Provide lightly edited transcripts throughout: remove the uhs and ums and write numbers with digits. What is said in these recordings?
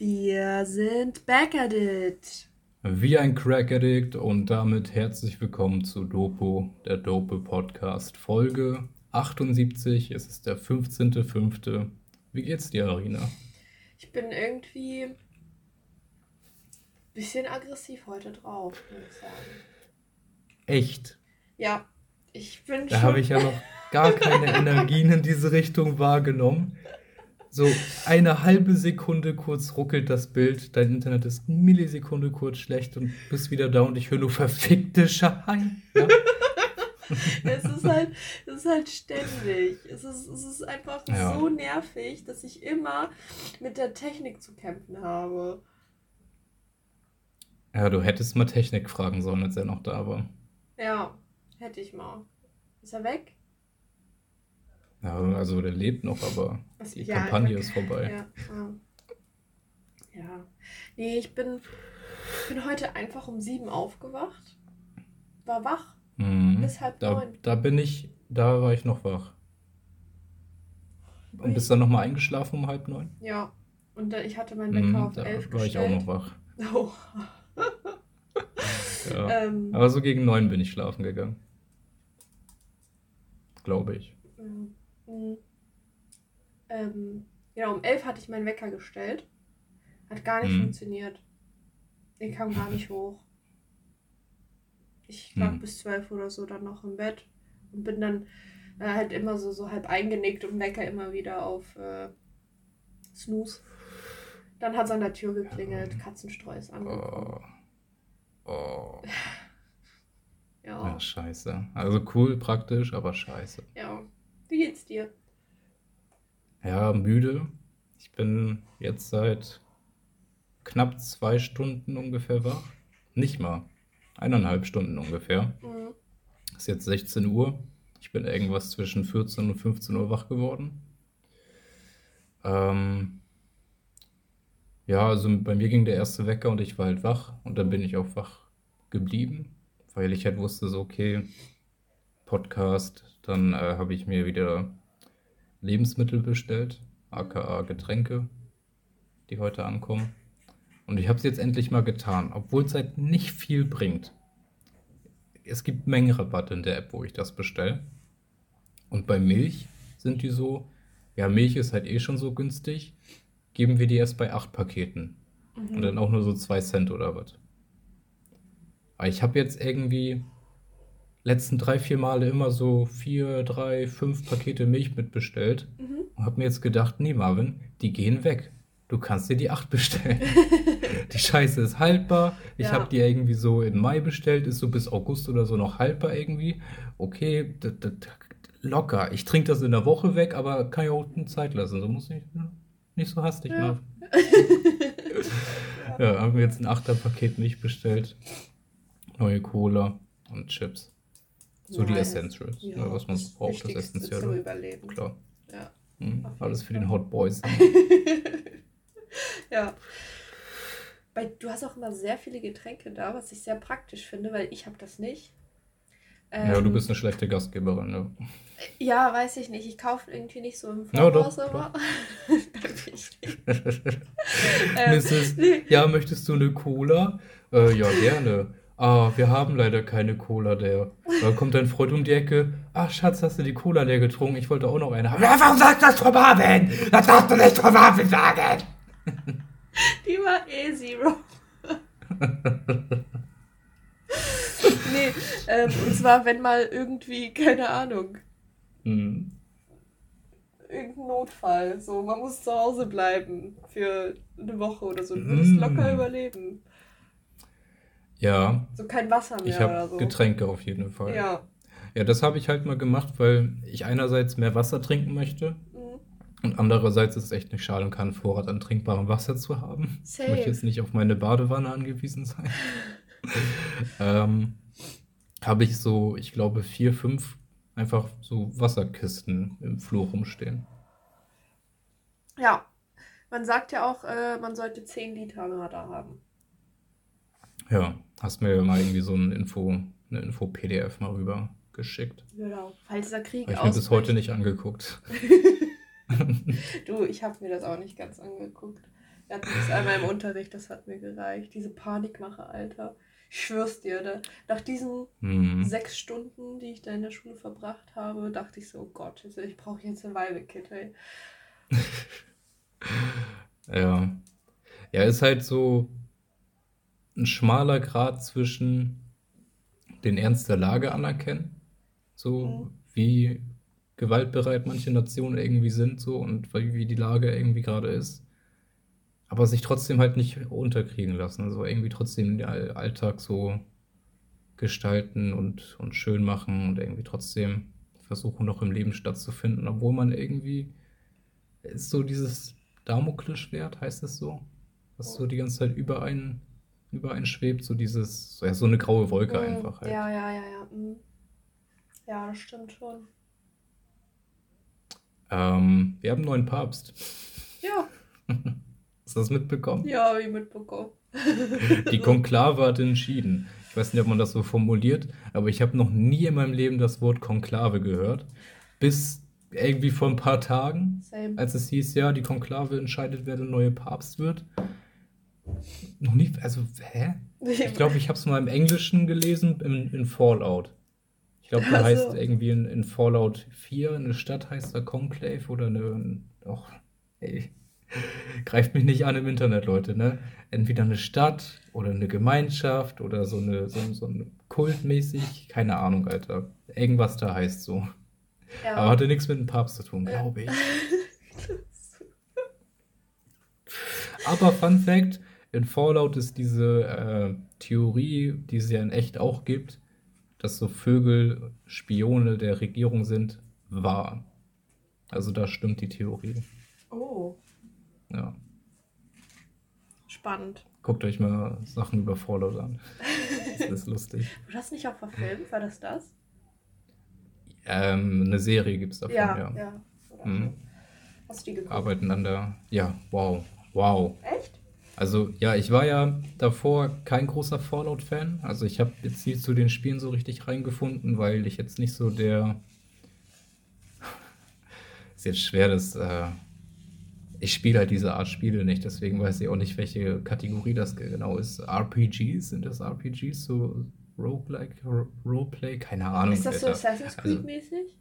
Wir sind back at it. Wie ein Crack-Addict und damit herzlich willkommen zu Dopo, der Dope-Podcast, Folge 78. Es ist der 15.05. Wie geht's dir, Arina? Ich bin irgendwie ein bisschen aggressiv heute drauf, muss ich sagen. Echt? Ja, ich bin Da habe schon. ich ja noch gar keine Energien in diese Richtung wahrgenommen. So eine halbe Sekunde kurz ruckelt das Bild, dein Internet ist eine Millisekunde kurz schlecht und bist wieder da und ich höre nur verfickte Scheiße. Ja? Es ist halt ständig. Es ist einfach Ja. so nervig, dass ich immer mit der Technik zu kämpfen habe. Ja, du hättest mal Technik fragen sollen, als er noch da war. Ja, hätte ich mal. Ist er weg? Ja, also der lebt noch, aber die Ja, Kampagne ist vorbei. ja. Ja. Nee, ich bin heute einfach um 7 aufgewacht. War wach Mhm. bis halb Da, 9. da war ich noch wach. Und Und bist dann nochmal eingeschlafen um 8:30? ja, und dann, ich hatte meinen Wecker auf Da 11 war ich auch noch gestellt. wach. Oh. Ja. ähm, Aber so gegen 9 bin ich schlafen gegangen, glaube ich. mm, ja, um 11 hatte ich meinen Wecker gestellt. Hat gar nicht Mhm. funktioniert. Ich kam gar nicht hoch. Ich lag Mhm. bis 12 oder so dann noch im Bett und bin dann halt immer so halb eingenickt und Wecker immer wieder auf Snooze. Dann hat es an der Tür geklingelt, Katzenstreu ist angekommen. Oh. Oh. Ja, Ja, scheiße. Also cool, praktisch, aber scheiße. ja. Wie geht's dir? Ja, müde. Ich bin jetzt seit knapp 2 Stunden ungefähr wach. Nicht mal. 1,5 Stunden ungefähr. Mhm. Ist jetzt 16 Uhr. Ich bin irgendwas zwischen 14 und 15 Uhr wach geworden. Ähm, ja, also bei mir ging der erste Wecker und ich war halt wach. Und dann bin ich auch wach geblieben, weil ich halt wusste, so, okay, Podcast. Dann habe ich mir wieder Lebensmittel bestellt, aka Getränke, die heute ankommen. Und ich habe es jetzt endlich mal getan, obwohl es halt nicht viel bringt. Es gibt Mengenrabatt in der App, wo ich das bestelle. Und bei Milch sind die so, ja, Milch ist halt eh schon so günstig, geben wir die erst bei 8 Paketen. Und dann auch nur so 2 Cent oder was. Aber ich habe jetzt irgendwie letzten 3, 4 Male immer so 4, 3, 5 Pakete Milch mitbestellt. Und habe mir jetzt gedacht, nee, Marvin, die gehen weg. Du kannst dir die 8 bestellen. Die Scheiße ist haltbar. Ich habe Ja, die irgendwie so im Mai bestellt, ist so bis August oder so noch haltbar irgendwie. Okay, locker. Ich trinke das in der Woche weg, aber kann ja auch eine Zeit lassen. So muss nicht so hastig ja. machen. Ja. Ja, haben wir jetzt ein 8er-Paket Milch bestellt. Neue Cola und Chips. So die Nice. Essentials, ne, Ja, was man so das braucht, das Wichtigste zum Essentielle. Überleben. Klar. Ja, auf jeden Alles für den Fall. Hot Boys. Ja. Du hast auch immer sehr viele Getränke da, was ich sehr praktisch finde, weil ich habe das nicht. Ja, du Ähm, bist eine schlechte Gastgeberin, ne? ja, weiß ich nicht. Ich kaufe irgendwie nicht so im Ja, Voraus doch, immer. doch. Darf ich nicht. Mrs. Nee. Ja, möchtest du eine Cola? Ja, gerne. Ah, wir haben leider keine Cola leer. Da kommt dein Freund um die Ecke. Ach, Schatz, hast du die Cola leer getrunken? Ich wollte auch noch eine haben. Ja, warum sagst du das von Marvin? Das darfst du nicht von Marvin sagen. Die war Zero. Nee, und zwar, wenn mal irgendwie, keine Ahnung, Hm. irgendein Notfall, so, man muss zu Hause bleiben für eine Woche oder so, du würdest locker überleben. Ja, So kein Wasser ich mehr habe oder so. Getränke auf jeden Fall. Ja. Ja, das habe ich halt mal gemacht, weil ich einerseits mehr Wasser trinken möchte Mhm. und andererseits ist es echt nicht schade, keinen Vorrat an trinkbarem Wasser zu haben. Ich möchte jetzt Safe. nicht auf meine Badewanne angewiesen sein. ähm, Habe ich so, ich glaube, 4, 5 einfach so Wasserkisten im Flur rumstehen. Ja. Man sagt ja auch, man sollte 10 Liter immer da haben. Ja, hast mir mal irgendwie so eine Info-PDF mal rüber geschickt. Genau. Falls der Krieg Habe ich mir bis heute ausbricht. nicht angeguckt. Du, ich habe mir das auch nicht ganz angeguckt. Wir hatten das einmal im Unterricht, das hat mir gereicht. Diese Panikmache, Alter. Ich schwör's dir, nach diesen Hm. 6 Stunden, die ich da in der Schule verbracht habe, dachte ich so, oh Gott, ich brauche jetzt ein Survival-Kit, ey. Ja. Ja, ist halt so ein schmaler Grat zwischen den Ernst der Lage anerkennen, so Mhm. wie gewaltbereit manche Nationen irgendwie sind, so und wie die Lage irgendwie gerade ist. Aber sich trotzdem halt nicht unterkriegen lassen. Also irgendwie trotzdem den Alltag so gestalten und schön machen und irgendwie trotzdem versuchen, noch im Leben stattzufinden, obwohl man irgendwie ist so dieses Damoklesschwert, heißt es so, was so die ganze Zeit über einen schwebt, so dieses, ja, so eine graue Wolke Mhm. einfach halt. Ja, ja, ja, ja. Mhm. Ja, das stimmt schon. Wir haben einen neuen Papst. Ja, Hast du das mitbekommen? ja, hab ich mitbekommen. Die Konklave hat entschieden. Ich weiß nicht, ob man das so formuliert, aber ich habe noch nie in meinem Leben das Wort Konklave gehört. Bis irgendwie vor ein paar Tagen, Same. als es hieß, ja, die Konklave entscheidet, wer der neue Papst wird. Noch nie, also, hä? Ich glaube, ich habe es mal im Englischen gelesen, in Fallout. Ich glaube, da heißt Also, irgendwie in Fallout 4 eine Stadt heißt da Conclave oder eine. Och, ey, greift mich nicht an im Internet, Leute, ne? Entweder eine Stadt oder eine Gemeinschaft oder so ein Kultmäßig, keine Ahnung, Alter. Irgendwas da heißt so. Aber ja. hatte nichts mit dem Papst zu tun, Äh, glaube ich. Aber Fun Fact: In Fallout ist diese Theorie, die es ja in echt auch gibt, dass so Vögel Spione der Regierung sind, wahr. Also da stimmt die Theorie. Oh, Ja. spannend. Guckt euch mal Sachen über Fallout an. Das ist lustig. Wurde das nicht auch verfilmt? War das? Eine Serie gibt es davon, Ja, ja. ja. Oder Mhm. so. Hast du die geguckt? Arbeiten an der. Ja, wow. Wow. Echt? Also, ja, ich war ja davor kein großer Fallout-Fan. Also, ich habe jetzt nie zu den Spielen so richtig reingefunden, weil ich jetzt nicht so der. Ist jetzt schwer, das. Ich spiele halt diese Art Spiele nicht, deswegen weiß ich auch nicht, welche Kategorie das genau ist. RPGs? Sind das RPGs? So Roguelike, Roleplay? Keine Ahnung, Ist das so Alter. Assassin's Also, Creed mäßig?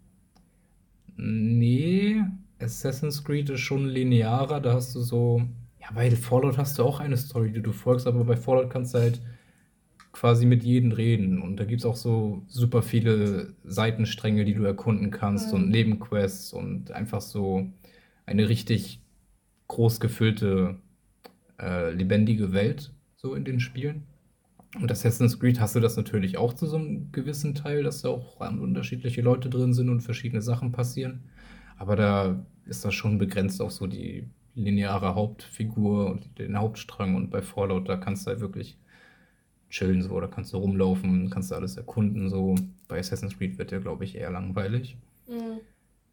nee, Assassin's Creed ist schon linearer, da hast du so. Ja, bei Fallout hast du auch eine Story, die du folgst, aber bei Fallout kannst du halt quasi mit jedem reden. Und da gibt es auch so super viele Seitenstränge, die du erkunden kannst und Hm. Nebenquests und einfach so eine richtig groß gefüllte, lebendige Welt so in den Spielen. Und Assassin's Creed hast du das natürlich auch zu so einem gewissen Teil, dass da auch unterschiedliche Leute drin sind und verschiedene Sachen passieren. Aber da ist das schon begrenzt auf so die lineare Hauptfigur und den Hauptstrang. Und bei Fallout, da kannst du halt wirklich chillen, so, da kannst du rumlaufen, kannst du alles erkunden, so. Bei Assassin's Creed wird der, glaube ich, eher langweilig. Hm.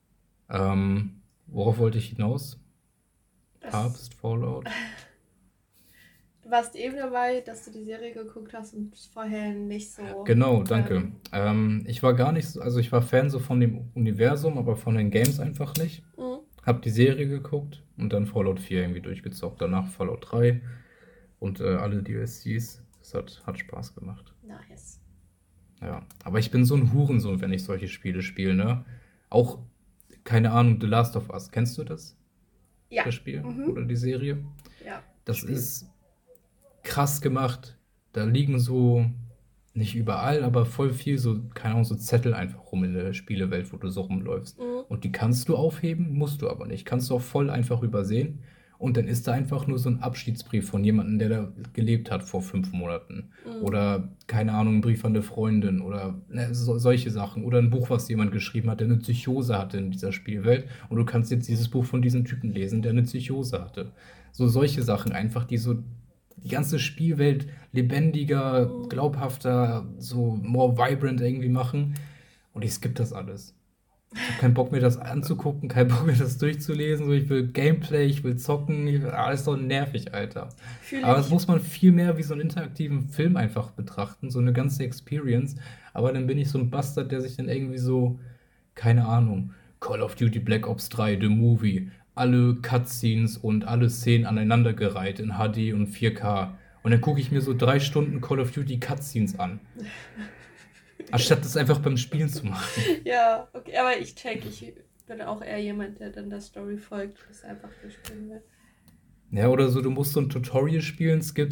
Worauf wollte ich hinaus? Das, Papst, Fallout. du warst eben dabei, dass du die Serie geguckt hast und vorher nicht so. Genau, danke. Ähm, Ich war gar nicht so, also ich war Fan so von dem Universum, aber von den Games einfach nicht. hm. Hab die Serie geguckt und dann Fallout 4 irgendwie durchgezockt. Danach Fallout 3 und alle DLCs. Das hat Spaß gemacht. Nice. Ja, aber ich bin so ein Hurensohn, wenn ich solche Spiele spiele, ne? Auch, keine Ahnung, The Last of Us. Kennst du Ja. das Spiel Mhm. oder die Serie? Ja. Das Spiel. ist krass gemacht. Da liegen so, nicht überall, aber voll viel so, keine Ahnung, so Zettel einfach rum in der Spielewelt, wo du so rumläufst. Mhm. Und die kannst du aufheben, musst du aber nicht. Kannst du auch voll einfach übersehen. Und dann ist da einfach nur so ein Abschiedsbrief von jemandem, der da gelebt hat vor 5 Monaten. Mhm. Oder, keine Ahnung, ein Brief an eine Freundin oder ne, solche Sachen. Oder ein Buch, was jemand geschrieben hat, der eine Psychose hatte in dieser Spielwelt. Und du kannst jetzt dieses Buch von diesem Typen lesen, der eine Psychose hatte. So solche Sachen einfach, die so die ganze Spielwelt lebendiger, Mhm. glaubhafter, so more vibrant irgendwie machen. Und ich skippe das alles. Ich habe keinen Bock, mir das anzugucken, keinen Bock, mir das durchzulesen. So, ich will Gameplay, ich will zocken. Alles so nervig, Alter. Fühle Aber das ich. muss man viel mehr wie so einen interaktiven Film einfach betrachten, so eine ganze Experience. Aber dann bin ich so ein Bastard, der sich dann irgendwie so, keine Ahnung, Call of Duty Black Ops 3, The Movie, alle Cutscenes und alle Szenen aneinandergereiht in HD und 4K. Und dann gucke ich mir so 3 Stunden Call of Duty Cutscenes an, anstatt das einfach beim Spielen zu machen. Ja, okay, aber ich bin auch eher jemand, der dann der Story folgt, das einfach durchspielen will. Ja, oder so, du musst so ein Tutorial spielen, skip,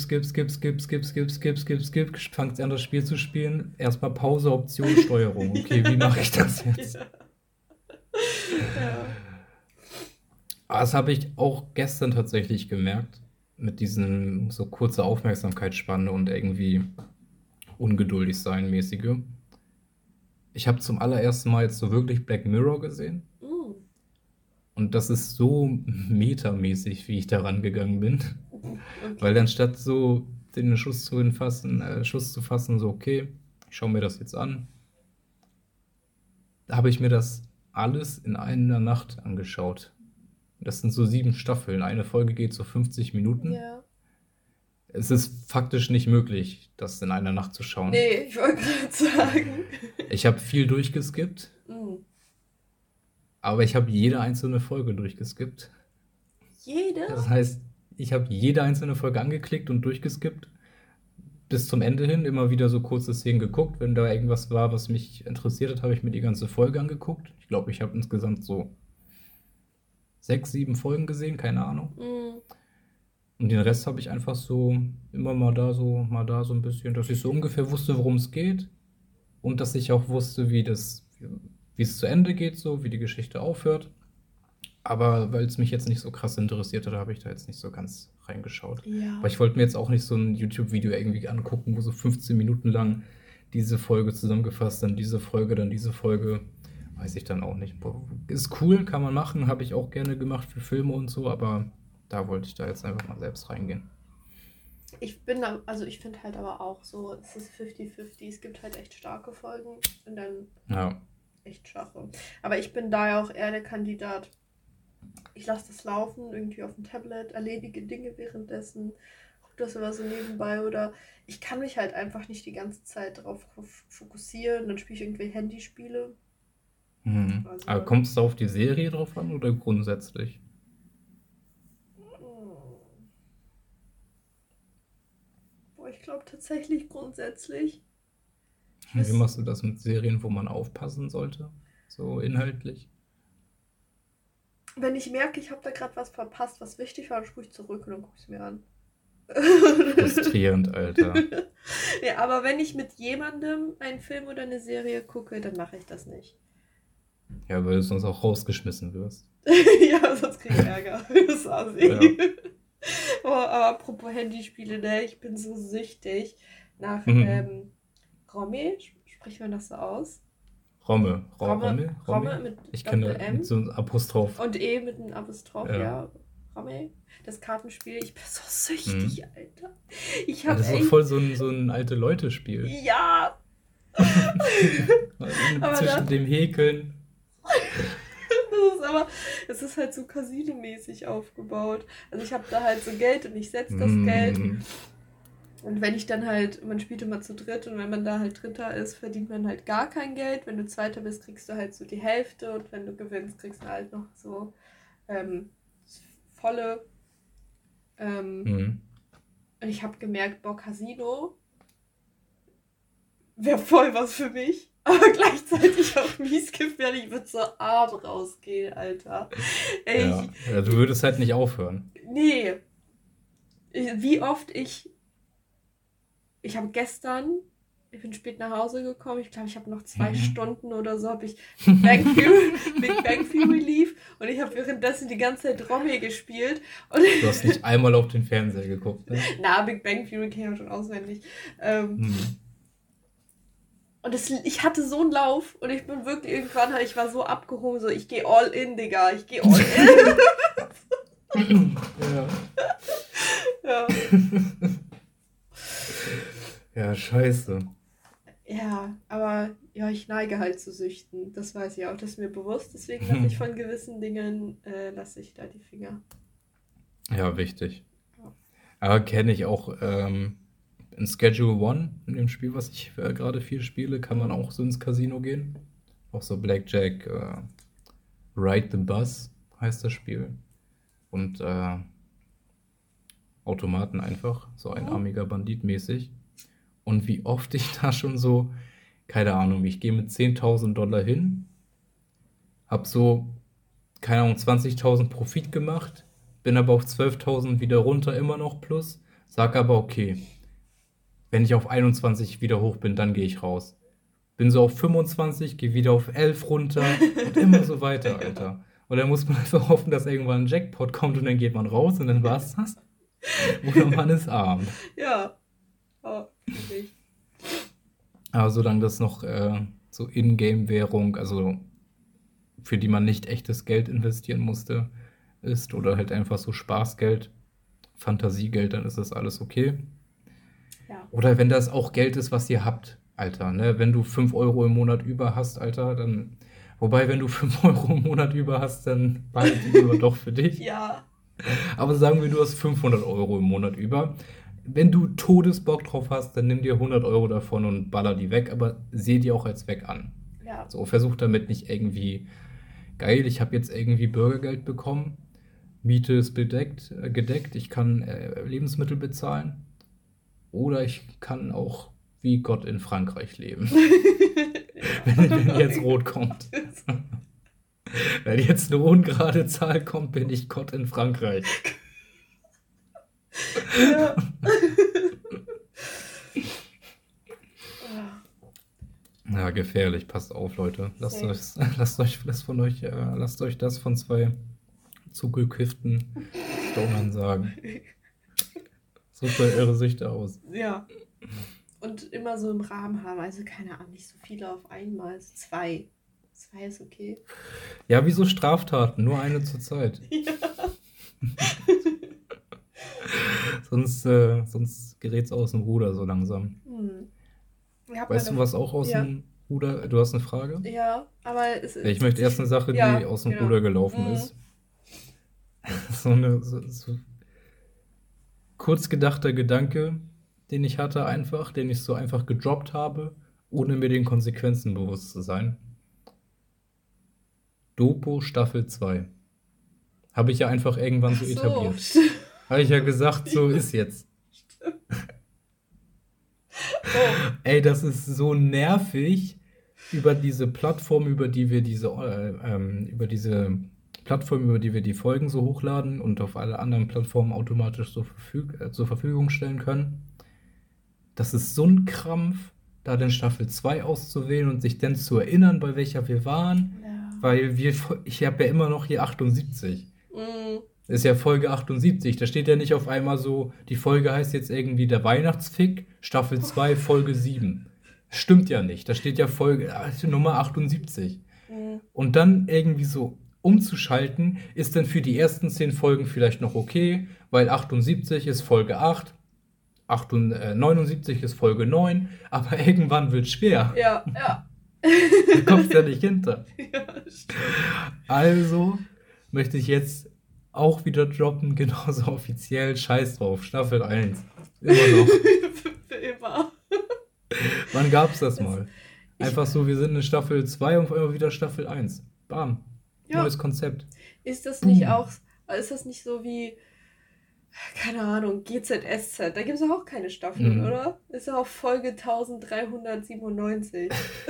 fangst an, das Spiel zu spielen. Erstmal Pause, Option, Steuerung. Okay, wie mache ich das jetzt? Ja. Ja. Aber das habe ich auch gestern tatsächlich gemerkt, mit diesem so kurze Aufmerksamkeitsspanne und irgendwie ungeduldig sein mäßige. Ich habe zum allerersten Mal jetzt so wirklich Black Mirror gesehen. Mm. Und das ist so metamäßig, wie ich da rangegangen bin. Weil Okay. anstatt so den Schuss zu fassen, so, okay, ich schaue mir das jetzt an, habe ich mir das alles in einer Nacht angeschaut. Das sind so 7 Staffeln. Eine Folge geht so 50 Minuten. Ja. Es ist faktisch nicht möglich, das in einer Nacht zu schauen. Nee, ich wollte gerade sagen. Ich habe viel durchgeskippt, Mm. aber ich habe jede einzelne Folge durchgeskippt. Jede? Das heißt, ich habe jede einzelne Folge angeklickt und durchgeskippt. Bis zum Ende hin immer wieder so kurze Szenen geguckt. Wenn da irgendwas war, was mich interessiert hat, habe ich mir die ganze Folge angeguckt. Ich glaube, ich habe insgesamt so 6, 7 Folgen gesehen, keine Ahnung. Mm. Und den Rest habe ich einfach so immer mal da so ein bisschen, dass ich so ungefähr wusste, worum es geht. Und dass ich auch wusste, wie es zu Ende geht, so, wie die Geschichte aufhört. Aber weil es mich jetzt nicht so krass interessiert hat, habe ich da jetzt nicht so ganz reingeschaut. Ja. Aber ich wollte mir jetzt auch nicht so ein YouTube-Video irgendwie angucken, wo so 15 Minuten lang diese Folge zusammengefasst, dann diese Folge, dann diese Folge. Weiß ich dann auch nicht. Ist cool, kann man machen, habe ich auch gerne gemacht für Filme und so, aber da wollte ich da jetzt einfach mal selbst reingehen. Ich finde halt aber auch so, es ist 50-50, es gibt halt echt starke Folgen und dann Ja. echt schwache. Aber ich bin da ja auch eher der Kandidat. Ich lasse das laufen, irgendwie auf dem Tablet, erledige Dinge währenddessen, gucke das immer so nebenbei oder ich kann mich halt einfach nicht die ganze Zeit darauf fokussieren, dann spiele ich irgendwie Handyspiele. Mhm. Also, Aber kommt es da auf die Serie drauf an oder grundsätzlich? boah, ich glaube tatsächlich grundsätzlich. Wie machst du das mit Serien, wo man aufpassen sollte? So inhaltlich? Wenn ich merke, ich habe da gerade was verpasst, was wichtig war, dann spule ich zurück und dann gucke ich es mir an. Frustrierend, Alter. Ja, aber wenn ich mit jemandem einen Film oder eine Serie gucke, dann mache ich das nicht. Ja, weil du sonst auch rausgeschmissen wirst. Ja, sonst kriege ich Ärger. Das ist assi. Ja. Oh, aber apropos Handyspiele, ne? Ich bin so süchtig nach Mhm. Romy. Spricht man das so aus? Romme. Romme mit Ich kenne Doppel-M mit so einem Apostroph. und E mit einem Apostroph, Ja. ja. Romy. Das Kartenspiel. Ich bin so süchtig, Mhm. Alter. Ich Ja, habe das ist auch echt. voll so ein alte Leute-Spiel. Ja! Aber Zwischen dem Häkeln. es ist halt so Casino-mäßig aufgebaut. Also ich habe da halt so Geld und ich setze das Geld. Mhm. Und wenn ich dann halt, man spielt immer zu dritt und wenn man da halt Dritter ist, verdient man halt gar kein Geld. Wenn du Zweiter bist, kriegst du halt so die Hälfte und wenn du gewinnst, kriegst du halt noch so das volle. Mhm. Und ich habe gemerkt, boah, Casino wäre voll was für mich. Aber gleichzeitig auch mies gefährlich. Ich würde so arm rausgehen, Alter. Ey, Ja. Ja, du würdest halt nicht aufhören. nee. Wie oft ich habe gestern, ich bin spät nach Hause gekommen, ich glaube, ich habe noch 2 Stunden oder so, habe ich Big Bang Theory lief und ich habe währenddessen die ganze Zeit Romy gespielt. Und Du hast nicht einmal auf den Fernseher geguckt, ne? na, Big Bang Theory kenne ich ja schon auswendig. Mhm. Und ich hatte so einen Lauf und ich bin wirklich irgendwann, ich war so abgehoben, so ich gehe all in, Digga, ich gehe all in. Ja. Ja. Ja, scheiße. Ja, aber ja, ich neige halt zu Süchten. Das weiß ich auch, das ist mir bewusst. Deswegen lasse ich von gewissen Dingen, lasse ich da die Finger. Ja, wichtig. Ja. Aber kenne ich auch in Schedule One, in dem Spiel, was ich gerade viel spiele, kann man auch so ins Casino gehen. Auch so Blackjack, Ride the Bus heißt das Spiel. und Automaten einfach, so einarmiger Bandit mäßig. Und wie oft ich da schon so, keine Ahnung, ich gehe mit 10.000 Dollar hin, hab so, keine Ahnung, 20.000 Profit gemacht, bin aber auf 12.000 wieder runter, immer noch plus, sag aber okay, wenn ich auf 21 wieder hoch bin, dann gehe ich raus. Bin so auf 25, gehe wieder auf 11 runter und immer so weiter, Alter. Und dann muss man einfach hoffen, dass irgendwann ein Jackpot kommt und dann geht man raus und dann war's das. Oder man ist arm. Ja. Oh, wirklich. Aber solange das noch so Ingame-Währung, also für die man nicht echtes Geld investieren musste, ist oder halt einfach so Spaßgeld, Fantasiegeld, dann ist das alles okay. Ja. Oder wenn das auch Geld ist, was ihr habt, Alter, ne? Wenn du 5 Euro im Monat über hast, Alter, dann. Wobei, wenn du 5 Euro im Monat über hast, dann behalte die lieber doch für dich. Ja. Aber sagen wir, du hast 500 Euro im Monat über. Wenn du Todesbock drauf hast, dann nimm dir 100 Euro davon und baller die weg, aber seh die auch als weg an. Ja. So, versuch damit nicht irgendwie, geil, ich habe jetzt irgendwie Bürgergeld bekommen, Miete ist gedeckt, ich kann Lebensmittel bezahlen oder ich kann auch wie Gott in Frankreich leben, wenn jetzt rot kommt. Wenn jetzt eine ungerade Zahl kommt, bin ich Gott in Frankreich. Ja. Ja, gefährlich, passt auf, Leute. Lasst euch das von zwei zugekifften Stonern sagen. Sucht euch eure Süchte aus. Ja. Und immer so im Rahmen haben, also keine Ahnung, nicht so viele auf einmal, also 2. 2 ist okay. Ja, wie so Straftaten, nur eine zur Zeit. Ja. Sonst gerät's aus dem Ruder so langsam. Ich hab Weißt du, meine- was auch aus Ja. dem Ruder... Du hast eine Frage? Ja, aber es Ja, ich möchte erst eine Sache, die Ja, aus dem genau. Ruder gelaufen ist. So kurz gedachter Gedanke, den ich hatte einfach, den ich so einfach gedroppt habe, ohne mir den Konsequenzen bewusst zu sein. Dopo Staffel 2. Habe ich ja einfach irgendwann so etabliert. stimmt. Habe ich ja gesagt, so ist jetzt. Oh, Ey, das ist so nervig über diese Plattform, über die wir die Folgen so hochladen und auf alle anderen Plattformen automatisch zur Verfügung stellen können. Das ist so ein Krampf, da dann Staffel 2 auszuwählen und sich dann zu erinnern, bei welcher wir waren. ja. Weil ich habe ja immer noch hier 78. Mm, Das ist ja Folge 78. Da steht ja nicht auf einmal so, die Folge heißt jetzt irgendwie der Weihnachtsfick, Staffel 2, Folge 7. Stimmt ja nicht. Da steht ja Nummer 78. mm. Und dann irgendwie so umzuschalten, ist dann für die ersten 10 Folgen vielleicht noch okay, weil 78 ist Folge 8, 79 ist Folge 9, aber irgendwann wird schwer. Ja, ja. Da kommst du ja nicht hinter. Ja, stimmt. Also möchte ich jetzt auch wieder droppen, genauso offiziell, scheiß drauf, Staffel 1. Immer noch. Für immer. Wann gab's das mal? Einfach so, wir sind in Staffel 2 und auf einmal wieder Staffel 1. Bam. Ja. Neues Konzept. Ist das nicht so wie, keine Ahnung, GZSZ? Da gibt es auch keine Staffeln, Mhm. oder? Ist ja auch Folge 1397.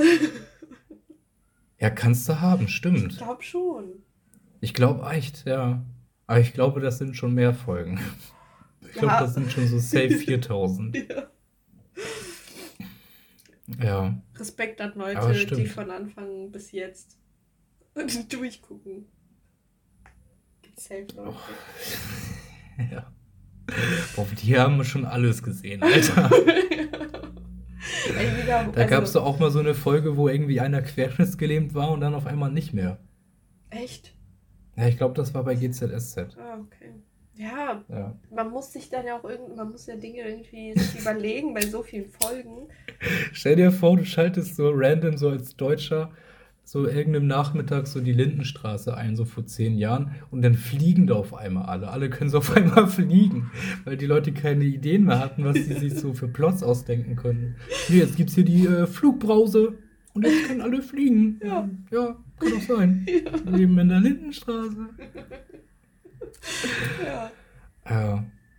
Ja, kannst du haben, Ich stimmt. glaube schon. Ich glaube echt, ja. Aber ich glaube, das sind schon mehr Folgen. Ich glaube, Ja. das sind schon so safe 4000. Ja. Ja. Respekt an Aber Leute, stimmt. die von Anfang bis jetzt durchgucken. Gibt's safe Leute. Ja. Boah, die haben schon alles gesehen, Alter. Ey, wieder, Da gab es doch auch mal so eine Folge, wo irgendwie einer querschnittsgelähmt war und dann auf einmal nicht mehr. Echt? Ja, ich glaube, das war bei GZSZ. Ah, okay. Ja, Ja. man muss sich dann ja auch man muss ja Dinge irgendwie sich überlegen bei so vielen Folgen. Stell dir vor, du schaltest so random, so als Deutscher, so irgendeinem Nachmittag so die Lindenstraße ein, so vor 10 Jahren, und dann fliegen da auf einmal alle. Alle können so auf einmal fliegen, weil die Leute keine Ideen mehr hatten, was sie sich so für Plots ausdenken können. Nee, jetzt gibt's hier die Flugbrause und jetzt können alle fliegen. Ja. Ja, kann doch sein. Wir leben in der Lindenstraße. Ja. Äh,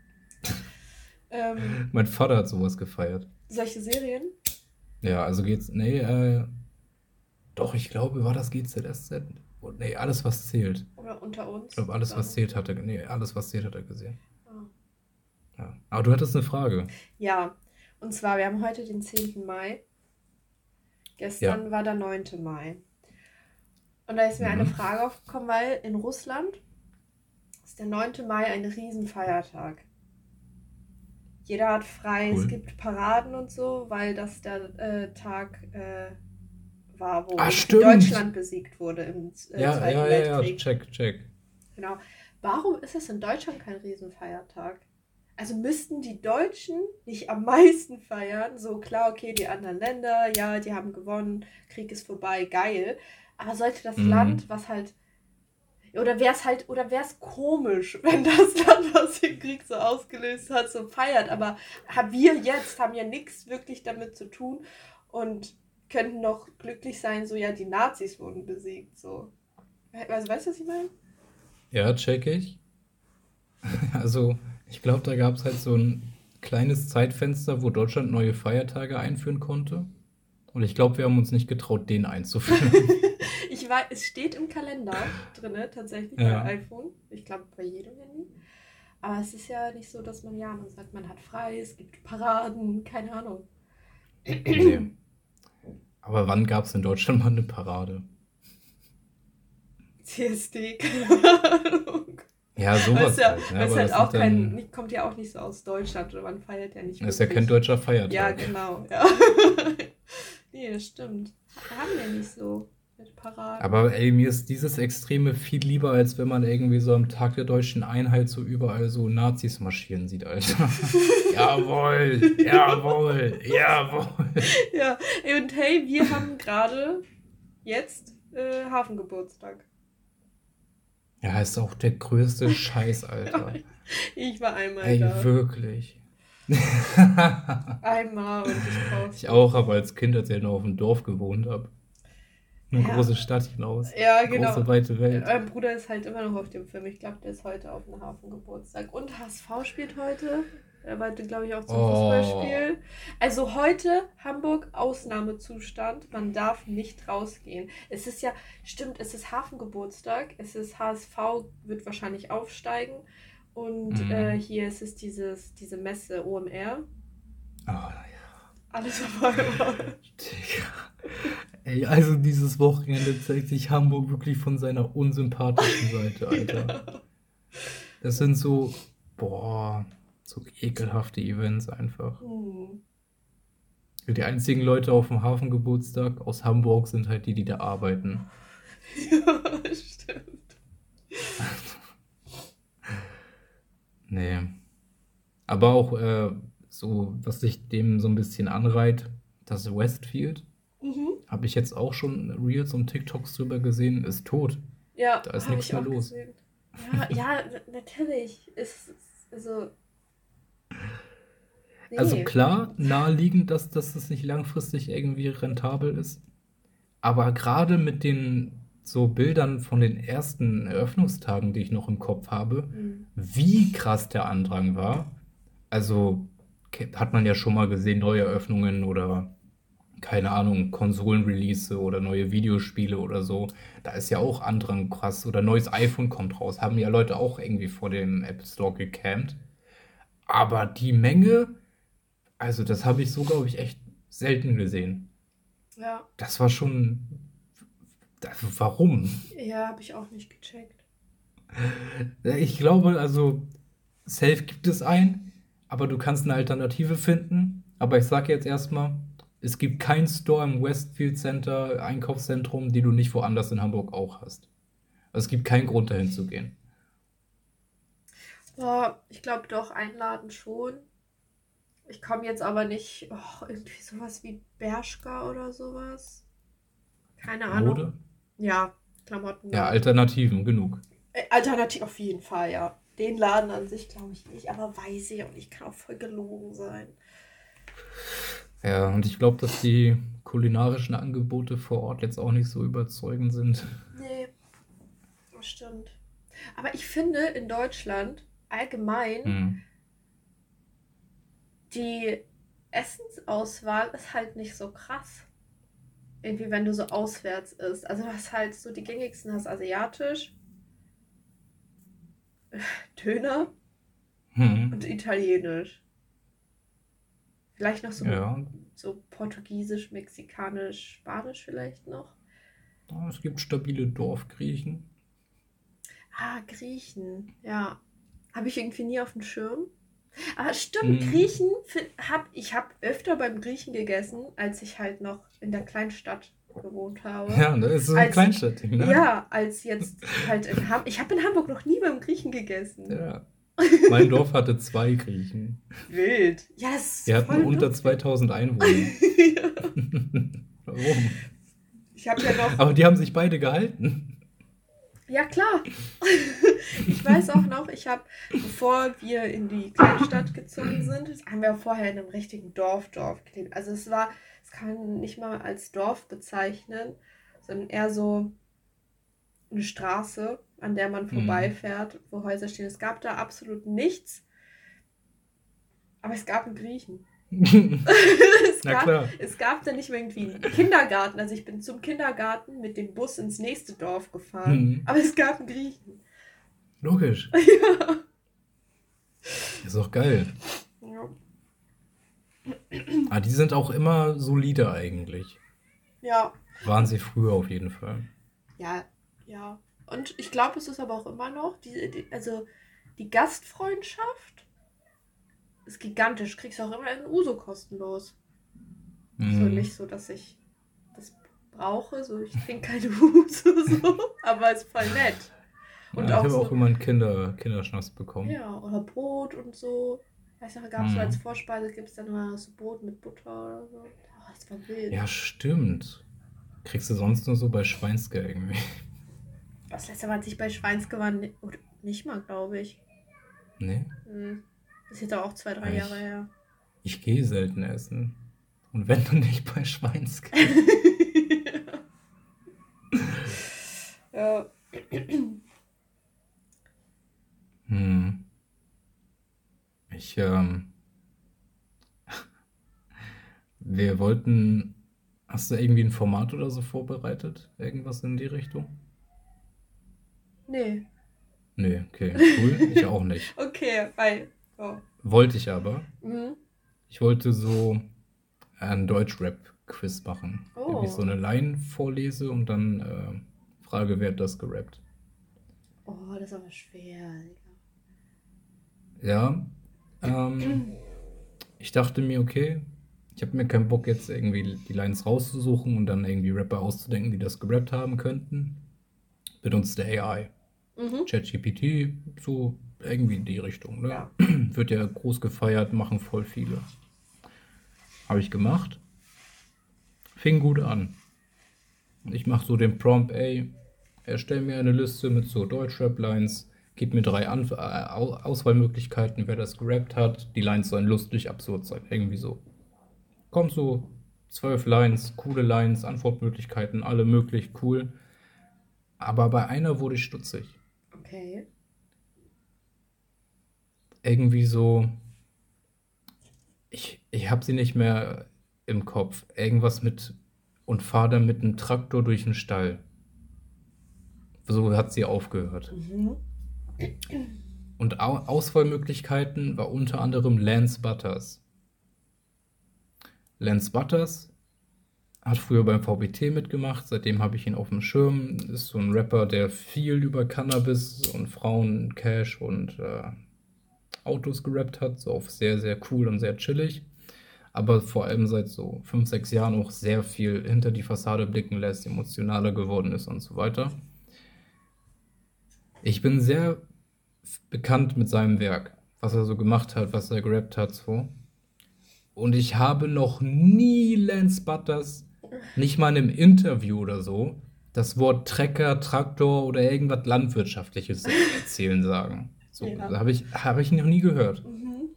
Ähm, mein Vater hat sowas gefeiert. solche Serien? Ja, also geht's. Nee, doch, ich glaube, war das GZSZ? Oh, nee, alles, was zählt. Oder unter Ich uns? glaube, alles, Oder was so. zählt, hatte. Nee, alles, was zählt, hat er gesehen. Ah. Ja. Aber du hattest eine Frage. Ja, und zwar, wir haben heute den 10. Mai. Ja. Gestern war der 9. Mai. Und da ist mir eine Mhm. Frage aufgekommen, weil in Russland ist der 9. Mai ein Riesenfeiertag. Jeder hat frei, es Cool. gibt Paraden und so, weil das der Tag war, wo Ah, irgendwie stimmt. Deutschland besiegt wurde im Ja, Zweiten ja, ja, ja. Weltkrieg. Check. Genau. Warum ist es in Deutschland kein Riesenfeiertag? Also müssten die Deutschen nicht am meisten feiern? So klar, okay, die anderen Länder, ja, die haben gewonnen, Krieg ist vorbei, geil. Aber sollte das Land, Mhm. was halt, oder wäre es komisch, wenn das Land, was den Krieg so ausgelöst hat, so feiert. Aber haben ja nichts wirklich damit zu tun und könnten noch glücklich sein, so ja, die Nazis wurden besiegt, so. Also weißt du, was ich meine? Ja, check ich. Also, ich glaube, da gab es halt so ein kleines Zeitfenster, wo Deutschland neue Feiertage einführen konnte. Und ich glaube, wir haben uns nicht getraut, den einzuführen. Ich weiß, es steht im Kalender drinne, tatsächlich bei Ja. iPhone. Ich glaube bei jedem Handy. Aber es ist ja nicht so, dass man sagt, man hat frei, es gibt Paraden, keine Ahnung. Nee. Aber wann gab es in Deutschland mal eine Parade? CSD, keine Ahnung. Ja, sowas halt, ne? Weil es Aber halt das auch sind dann. kommt ja auch nicht so aus Deutschland oder man feiert ja nicht Das ist ja kein wirklich. deutscher Ja, Feiertag. genau, ja. Nee, das stimmt. Haben wir nicht so mit Paraden. Aber ey, mir ist dieses Extreme viel lieber, als wenn man irgendwie so am Tag der deutschen Einheit so überall so Nazis marschieren sieht, Alter. Jawohl, Ja. jawohl, jawohl. Ja, und hey, wir haben gerade jetzt Hafengeburtstag. Ja, ist auch der größte Scheiß, Ja, Alter. ich war einmal Ey, da. wirklich. Einmal und ich brauch's Ich auch, nicht. aber als Kind, als ich noch auf dem Dorf gewohnt habe. Eine Ja, große Stadt hinaus. ja, Eine genau. große, weite Welt. Mein Bruder ist halt immer noch auf dem Film. Ich glaube, der ist heute auf dem Hafengeburtstag. Und HSV spielt heute. Er wollte, glaube ich, auch zum Oh. Fußballspiel. Also heute Hamburg Ausnahmezustand. Man darf nicht rausgehen. Es ist ja, stimmt, es ist Hafengeburtstag. Es ist HSV, wird wahrscheinlich aufsteigen. Und Mm. hier ist es diese Messe OMR. Oh, ja. Alles auf einmal. Digga. Ey, also dieses Wochenende zeigt sich Hamburg wirklich von seiner unsympathischen Seite, Alter. Ja. Das sind so, boah, so ekelhafte Events einfach. Hm. Die einzigen Leute auf dem Hafengeburtstag aus Hamburg sind halt die, die da arbeiten. Ja, stimmt. Nee. Aber auch so, was sich dem so ein bisschen anreiht, das Westfield, Mhm. habe ich jetzt auch schon Reels und TikToks drüber gesehen, ist tot. Ja, Da ist habe nichts ich mehr auch los. gesehen. Ja, ja, natürlich. Also, Also nee. klar, naheliegend, dass das nicht langfristig irgendwie rentabel ist. Aber gerade mit den so Bildern von den ersten Eröffnungstagen, die ich noch im Kopf habe, Hm. wie krass der Andrang war. Also hat man ja schon mal gesehen, neue Eröffnungen oder keine Ahnung, Konsolen-Release oder neue Videospiele oder so. Da ist ja auch Andrang krass. Oder neues iPhone kommt raus. Haben ja Leute auch irgendwie vor dem App Store gecampt. Aber die Menge, also das habe ich so, glaube ich, echt selten gesehen. Ja, Das war schon. Warum? ja, habe ich auch nicht gecheckt. Ich glaube, also, safe gibt es einen, aber du kannst eine Alternative finden. Aber ich sage jetzt erstmal, es gibt keinen Store im Westfield Center, Einkaufszentrum, die du nicht woanders in Hamburg auch hast. Also es gibt keinen Grund, dahin zu gehen. Boah, ich glaube doch, einladen schon. Ich komme jetzt aber nicht, irgendwie sowas wie Bershka oder sowas. Keine Ahnung. Mode? Ja, Ja, Klamottenladen. Alternativen genug. Alternativ auf jeden Fall, ja. Den Laden an sich glaube ich nicht, aber weiß ich auch nicht, kann auch voll gelogen sein. Ja, und ich glaube, dass die kulinarischen Angebote vor Ort jetzt auch nicht so überzeugend sind. Nee, das stimmt. Aber ich finde, in Deutschland allgemein, Hm. die Essensauswahl ist halt nicht so krass. Irgendwie, wenn du so auswärts isst. Also, du hast halt so die gängigsten, hast asiatisch, Döner Hm. und italienisch. Vielleicht noch Ja, so portugiesisch, mexikanisch, spanisch vielleicht noch. es gibt stabile Dorfgriechen. Ah, Griechen, ja. Habe ich irgendwie nie auf dem Schirm. Aber stimmt, Hm. Griechen, ich habe öfter beim Griechen gegessen, als ich halt noch in der Kleinstadt gewohnt habe. Ja, das ist so ein Als, Kleinstadtding, ne? ja, als jetzt halt in Hamburg. Ich habe in Hamburg noch nie beim Griechen gegessen. Ja. Mein Dorf hatte 2 Griechen. Wild. Ja, das ist Wir hatten voll unter lustig. 2000 Einwohner. Ja. Warum? Ich habe ja noch. Aber die haben sich beide gehalten. Ja, klar. Ich weiß auch noch, bevor wir in die Kleinstadt gezogen sind, haben wir vorher in einem richtigen Dorf gelebt. Also es kann man nicht mal als Dorf bezeichnen, sondern eher so eine Straße, an der man Hm. vorbeifährt, wo Häuser stehen. Es gab da absolut nichts, aber es gab einen Griechen. es, Na gab, klar. es gab da nicht mehr irgendwie einen Kindergarten. Also ich bin zum Kindergarten mit dem Bus ins nächste Dorf gefahren, Hm. aber es gab einen Griechen. Logisch. Ja. Ist auch geil. Ja. Aber die sind auch immer solide eigentlich. Ja, Waren sie früher auf jeden Fall. ja, ja. Und ich glaube, es ist aber auch immer noch, also die Gastfreundschaft ist gigantisch. Kriegst auch immer einen Uso kostenlos. So Hm. nicht so, dass ich das brauche, so ich trinke keine Uso so, aber ist voll nett. Und Ja, ich auch habe auch so, immer einen Kinderschnaps bekommen. ja, oder Brot und so. Weiß noch, gab es so als Hm. Vorspeise, gibt es dann immer so Brot mit Butter oder so. Oh, das war wild. Ja, stimmt. Kriegst du sonst nur so bei Schweinske irgendwie. Das letzte Mal, als ich bei Schweinske war, oder nicht mal, glaube ich. Nee? Hm. Das ist jetzt auch 2, 3 Ja, Jahre her. ich gehe selten essen. Und wenn dann nicht bei Schweinske. Ja. Hm. Ich, wir wollten. Hast du irgendwie ein Format oder so vorbereitet? Irgendwas in die Richtung? Nee. Nee, okay, cool. Ich auch nicht. Okay, weil. Oh. Wollte ich aber. Mhm. Ich wollte so ein Deutsch-Rap-Quiz machen. Irgendwie so Oh. eine Line vorlese und dann Frage, wer hat das gerappt? Oh, das ist aber schwer, Digga. Ja, ähm, ich dachte mir, okay, ich habe mir keinen Bock jetzt irgendwie die Lines rauszusuchen und dann irgendwie Rapper auszudenken, die das gerappt haben könnten. Benutzte AI. Mhm. ChatGPT, so irgendwie in die Richtung. Ne? Ja. Wird ja groß gefeiert, machen voll viele. Habe ich gemacht. Fing gut an. Ich mache so den Prompt, ey, erstell mir eine Liste mit so Deutschrap-Lines, gib mir 3 Auswahlmöglichkeiten, wer das gerappt hat. Die Lines sollen lustig, absurd sein, irgendwie so. Kommt so 12 Lines, coole Lines, Antwortmöglichkeiten, alle möglich, cool. Aber bei einer wurde ich stutzig. Okay. Irgendwie so, ich habe sie nicht mehr im Kopf. Irgendwas mit und fahr dann mit einem Traktor durch den Stall. So hat sie aufgehört. Mhm. Und Auswahlmöglichkeiten war unter anderem Lance Butters. Lance Butters hat früher beim VBT mitgemacht, seitdem habe ich ihn auf dem Schirm. Ist so ein Rapper, der viel über Cannabis und Frauen, Cash und Autos gerappt hat. So auf sehr, sehr cool und sehr chillig. Aber vor allem seit so 5, 6 Jahren auch sehr viel hinter die Fassade blicken lässt, emotionaler geworden ist und so weiter. Ich bin sehr bekannt mit seinem Werk, was er so gemacht hat, was er gerappt hat, so. Und ich habe noch nie Lance Butters, nicht mal in einem Interview oder so, das Wort Trecker, Traktor oder irgendwas Landwirtschaftliches erzählen sagen. So, Ja. hab ich noch nie gehört. Mhm.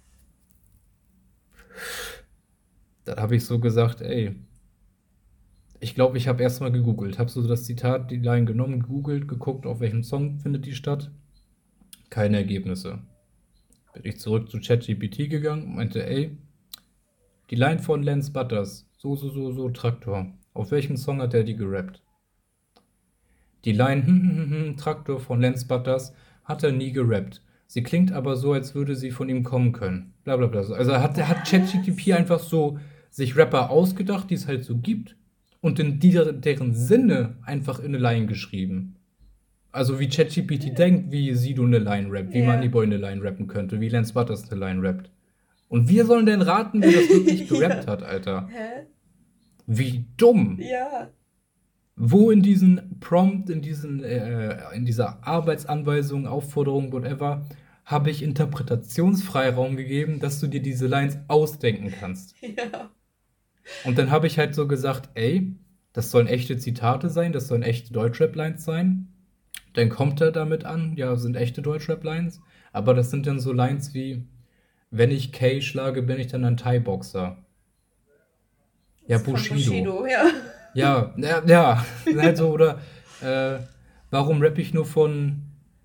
Dann habe ich so gesagt, ey, Ich glaube, ich habe erstmal gegoogelt, habe so das Zitat, die Line genommen, gegoogelt, geguckt, auf welchem Song findet die statt. Keine Ergebnisse. Bin ich zurück zu ChatGPT gegangen und meinte, ey, die Line von Lance Butters, so, Traktor. Auf welchem Song hat er die gerappt? Die Line Traktor von Lance Butters hat er nie gerappt. Sie klingt aber so, als würde sie von ihm kommen können. Bla bla bla. Also hat ChatGPT einfach so sich Rapper ausgedacht, die es halt so gibt, und in deren Sinne einfach in eine Line geschrieben. Also wie ChatGPT denkt, wie Sido eine Line rappt, wie Ja. Moneyboy eine Line rappen könnte, wie Lance Butters eine Line rappt. Und wir sollen denn raten, wer das wirklich gerappt hat, Alter. Hä? Wie dumm. Ja. Wo in diesen Prompt, in dieser Arbeitsanweisung, Aufforderung, whatever, habe ich Interpretationsfreiraum gegeben, dass du dir diese Lines ausdenken kannst. Ja. Und dann habe ich halt so gesagt, ey, das sollen echte Zitate sein, das sollen echte Deutschrap-Lines sein. Dann kommt er damit an, ja, sind echte Deutschrap-Lines. Aber das sind dann so Lines wie, wenn ich Kay schlage, bin ich dann ein Thai-Boxer. Ja, Von Bushido. ja. Ja. Halt so, oder warum rappe ich nur von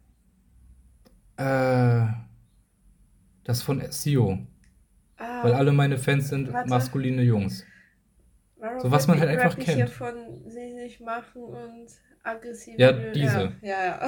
das von SEO? Weil alle meine Fans sind Warte. maskuline Jungs. Warum So, was man halt einfach rapp ich hier kennt. von sie nicht machen und aggressiv. Ja, diese. Ja.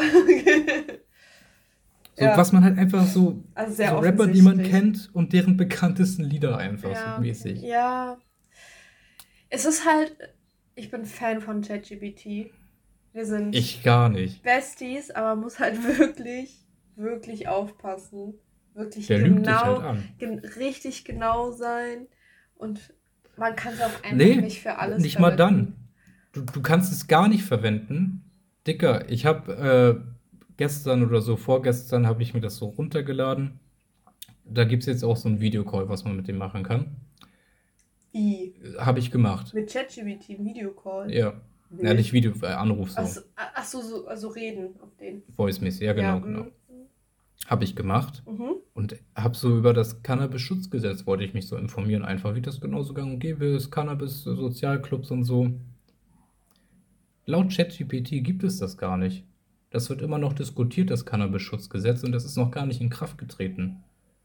So, Ja. was man halt einfach so, Also sehr so Rapper, die man offensichtlich. kennt und deren bekanntesten Lieder einfach Ja, so mäßig. Ja. Es ist halt, ich bin Fan von ChatGPT. Wir sind Ich gar nicht. Besties, aber man muss halt wirklich aufpassen. Wirklich Der lügt dich genau, halt an. richtig genau sein. Und man kann es auch einfach Nee, nicht für alles nicht mal verwenden. dann. Du kannst es gar nicht verwenden. Dicker, ich habe gestern oder so, vorgestern habe ich mir das so runtergeladen. Da gibt es jetzt auch so einen Videocall, was man mit dem machen kann. Wie? Habe ich gemacht. Mit ChatGPT, Videocall. Ja. Ja, nicht Video, Anruf so. Achso, also reden auf den. Voice-mäßig, ja, genau. Habe ich gemacht. Mhm. Und habe so über das Cannabis-Schutzgesetz wollte ich mich so informieren, einfach wie das genauso gang und gäbe ist, Cannabis-Sozialclubs und so. Laut ChatGPT gibt es das gar nicht. Das wird immer noch diskutiert, das Cannabis-Schutzgesetz, und das ist noch gar nicht in Kraft getreten.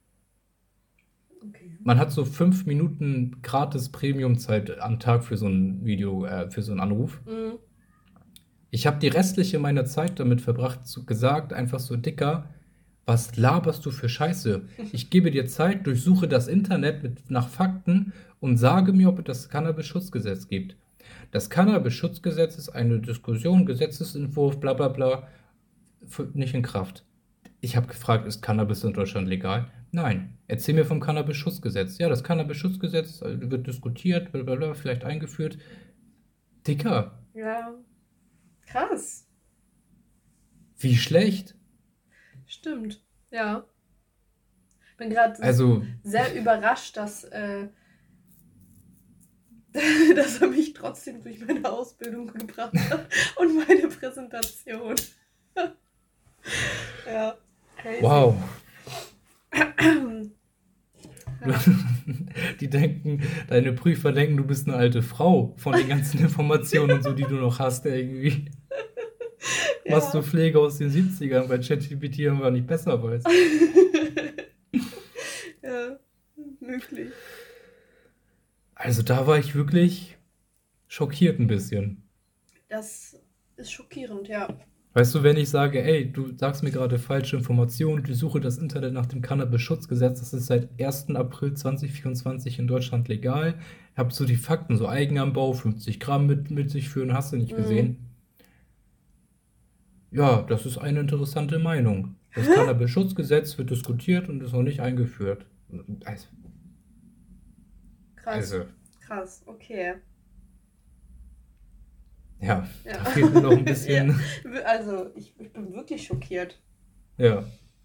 Okay. Man hat so 5 Minuten gratis Premium-Zeit am Tag für so ein Video, für so einen Anruf. Mhm. Ich habe die restliche meiner Zeit damit verbracht, gesagt, einfach so, Dicker, was laberst du für Scheiße? Ich gebe dir Zeit, durchsuche das Internet nach Fakten und sage mir, ob es das Cannabis-Schutzgesetz gibt. Das Cannabis-Schutzgesetz ist eine Diskussion, Gesetzesentwurf, bla bla bla, nicht in Kraft. Ich habe gefragt, ist Cannabis in Deutschland legal? Nein. Erzähl mir vom Cannabis-Schutzgesetz. Ja, das Cannabis-Schutzgesetz wird diskutiert, bla bla bla, vielleicht eingeführt. Dicker, Ja. Krass. wie schlecht. Stimmt. Ja. Bin gerade Also, sehr überrascht, dass er mich trotzdem durch meine Ausbildung gebracht hat und meine Präsentation. Ja. Crazy. wow. Ja. Deine Prüfer denken, du bist eine alte Frau von den ganzen Informationen und so, die du noch hast, irgendwie. Ja. Machst du Pflege aus den 70ern, weil ChatGPT einfach nicht besser weiß. Ja, möglich. Also da war ich wirklich schockiert ein bisschen. Das ist schockierend, ja. Weißt du, wenn ich sage, ey, du sagst mir gerade falsche Informationen, du suche das Internet nach dem Cannabis-Schutzgesetz, das ist seit 1. April 2024 in Deutschland legal. Hab so die Fakten, so Eigenanbau, 50 Gramm mit sich führen, hast du nicht gesehen. Ja, das ist eine interessante Meinung. Das Cannabis-Schutzgesetz wird diskutiert und ist noch nicht eingeführt. Krass. Also, Krass, okay. ja, Ja. da fehlt mir noch ein bisschen. Ja. Also, ich bin wirklich schockiert. Ja.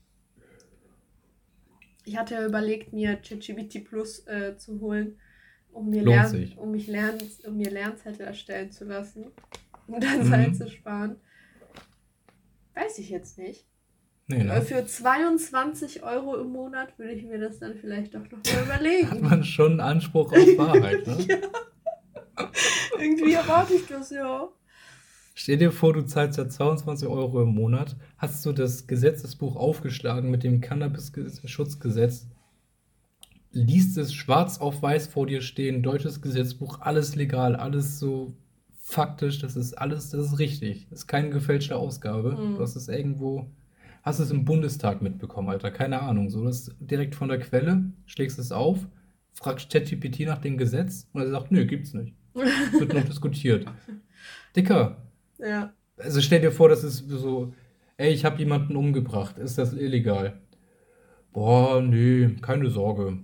Ich hatte ja überlegt, mir ChatGPT Plus zu holen, um mir Lohnt sich. Lernzettel erstellen zu lassen und dann Zeit zu sparen. Weiß ich jetzt nicht. Nee, ne? Für 22 € im Monat würde ich mir das dann vielleicht doch noch mal Hat überlegen. man schon einen Anspruch auf Wahrheit, ne? Ja. Irgendwie erwarte ich das, ja. Stell dir vor, du zahlst ja 22 Euro im Monat, hast du das Gesetzesbuch aufgeschlagen mit dem Cannabis-Schutzgesetz, liest es schwarz auf weiß vor dir stehen, deutsches Gesetzbuch, alles legal, alles so faktisch, das ist richtig. Das ist keine gefälschte Ausgabe. Du Hm. hast es irgendwo, hast es im Bundestag mitbekommen, Alter, keine Ahnung. So, das ist direkt von der Quelle, schlägst es auf, fragst ChatGPT nach dem Gesetz und er sagt, nö, gibt's nicht. Wird noch diskutiert. Dicker, Ja. also stell dir vor, das ist so, ey, ich habe jemanden umgebracht, ist das illegal? Boah, nee, keine Sorge.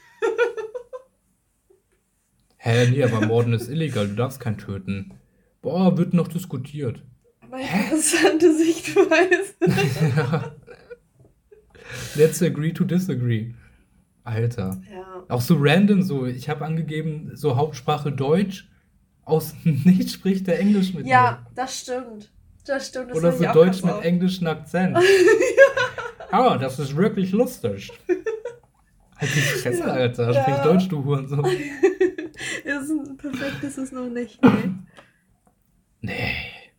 Hä, nee, aber Morden ist illegal, du darfst keinen töten. Boah, wird noch diskutiert. Aber interessante Sichtweise. Ja, let's agree to disagree. Alter. Ja. Auch so random so. Ich habe angegeben, so Hauptsprache Deutsch. Aus dem Nichts spricht der Englisch mit mir. Ja, das stimmt. Das stimmt, das Oder habe so ich auch Deutsch ganz mit oft. englischen Akzent. Ah, das ist wirklich lustig. Halt die Fresse, Ja. Alter. Sprich Ja. Deutsch, du Hurensohn. Ist ein perfektes ist noch nicht, nee. Nee.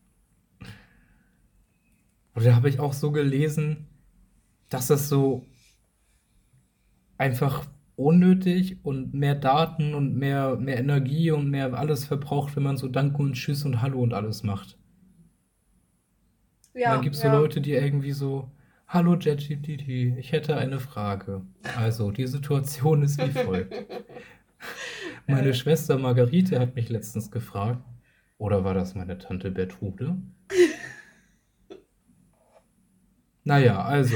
Oder habe ich auch so gelesen, dass das so einfach unnötig und mehr Daten und mehr Energie und mehr alles verbraucht, wenn man so Danke und Tschüss und Hallo und alles macht. Und dann Ja, gibt es so ja. Leute, die irgendwie so, Hallo ChatGPT, ich hätte eine Frage. Also, die Situation ist wie folgt. Meine Äh, Schwester Margarete hat mich letztens gefragt, oder war das meine Tante Bertrude? Naja, also,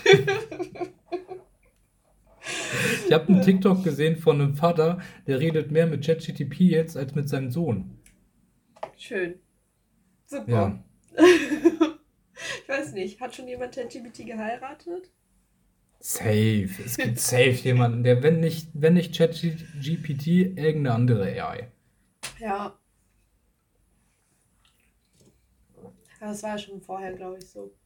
ich habe einen TikTok gesehen von einem Vater, der redet mehr mit ChatGPT jetzt als mit seinem Sohn. Schön. Super. Ja, Ich weiß nicht, hat schon jemand ChatGPT geheiratet? safe. Es gibt safe jemanden, der, wenn nicht ChatGPT, irgendeine andere AI. Ja. Ja, das war ja schon vorher, glaube ich, so.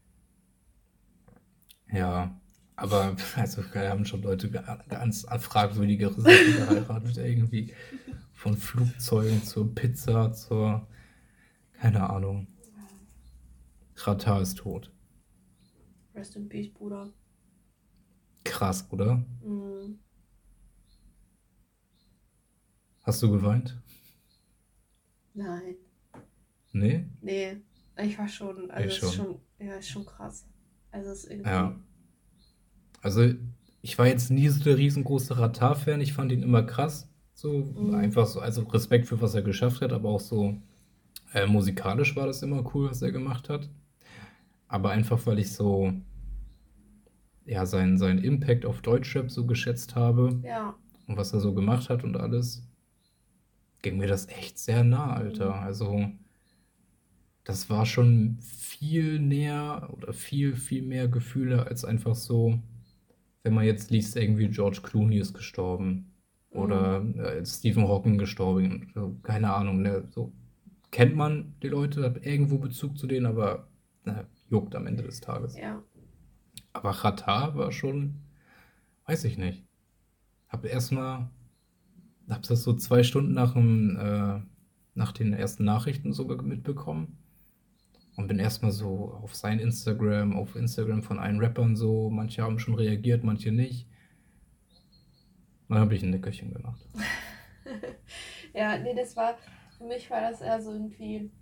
Ja, aber also wir haben schon Leute ganz fragwürdigere Sachen geheiratet, irgendwie. Von Flugzeugen zur Pizza, zur, keine Ahnung. Katar ist tot. Rest in Peace, Bruder. Krass, oder? Mhm. Hast du geweint? Nein. Nee? Nee. Ich war schon, also Ich es ist schon. schon, ja, ist schon krass. Also es ist Ja. irgendwie. Also, ich war jetzt nie so der riesengroße Ratar-Fan. Ich fand ihn immer krass. So, Mhm. einfach so, also Respekt für was er geschafft hat, aber auch so musikalisch war das immer cool, was er gemacht hat. Aber einfach, weil ich so, ja, seinen Impact auf Deutschrap so geschätzt habe Ja. und was er so gemacht hat und alles, ging mir das echt sehr nah, Alter. Mhm. Also, das war schon viel näher oder viel mehr Gefühle als einfach so, wenn man jetzt liest, irgendwie George Clooney ist gestorben Mhm. oder Stephen Hawking gestorben, so, keine Ahnung, ne? So kennt man die Leute, hat irgendwo Bezug zu denen, aber juckt am Ende des Tages. Ja. Aber Xatar war schon, weiß ich nicht. Hab erstmal, hab das so 2 Stunden nach den ersten Nachrichten so mitbekommen und bin erstmal so auf Instagram von allen Rappern so, manche haben schon reagiert, manche nicht. Dann habe ich ein Nickerchen gemacht. Ja, nee, das war, für mich war das eher so irgendwie,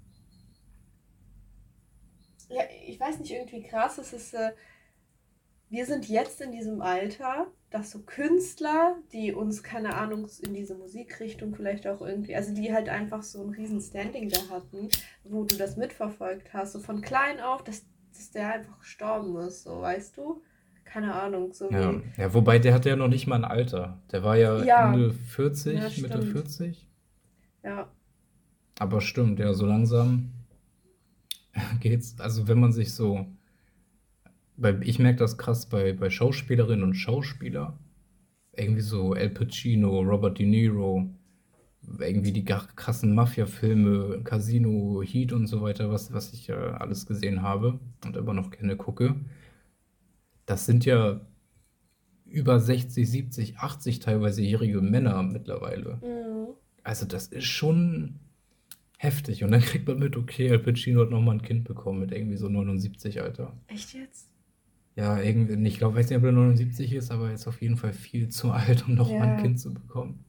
ja, ich weiß nicht, irgendwie krass. Es ist, wir sind jetzt in diesem Alter, dass so Künstler, die uns, keine Ahnung, in diese Musikrichtung vielleicht auch irgendwie, also die halt einfach so ein riesen Standing da hatten, wo du das mitverfolgt hast, so von klein auf, dass der einfach gestorben ist, so, weißt du? Keine Ahnung, so Ja, wie, ja, wobei der hatte ja noch nicht mal ein Alter. Der war ja ja, Ende ja, 40, Mitte stimmt. 40. Ja, Aber stimmt, ja, so langsam geht's. Also wenn man sich so, ich merke das krass bei Schauspielerinnen und Schauspielern. Irgendwie so El Pacino, Robert De Niro, irgendwie die krassen Mafia-Filme, Casino, Heat und so weiter, was ich alles gesehen habe und immer noch gerne gucke. Das sind ja über 60, 70, 80 teilweise jährige Männer mittlerweile. mhm. Also das ist schon heftig. Und dann kriegt man mit, okay, Al Pacino hat nochmal ein Kind bekommen mit irgendwie so 79, Alter. Echt jetzt? Ja, irgendwie, ich glaube, weiß nicht, ob er 79 ist, aber er ist auf jeden Fall viel zu alt, um nochmal ein Ja. Kind zu bekommen.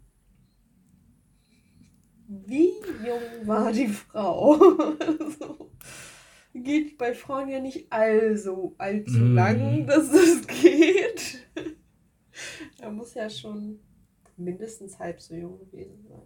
Wie jung war die Frau? So. Geht bei Frauen ja nicht allzu lang, dass das geht. Er muss ja schon mindestens halb so jung gewesen sein.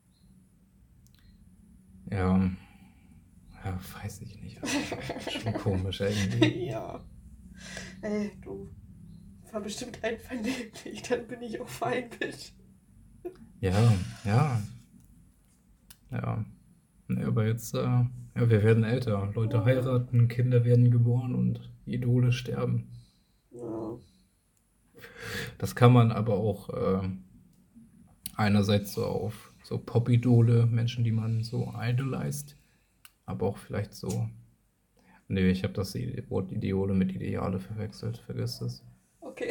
Ja, ja, weiß ich nicht. Also schon komisch irgendwie. Ja. Ey, du. War bestimmt einvernehmlich, dann bin ich auch fein mit. Ja, ja, ja. Nee, aber jetzt, ja, wir werden älter. Leute heiraten, Kinder werden geboren und Idole sterben. Ja. Das kann man aber auch einerseits so auf so Pop-Idole, Menschen, die man so idolized, aber auch vielleicht so. Nee, ich habe das Wort Ideole mit Ideale verwechselt, vergiss es. Okay.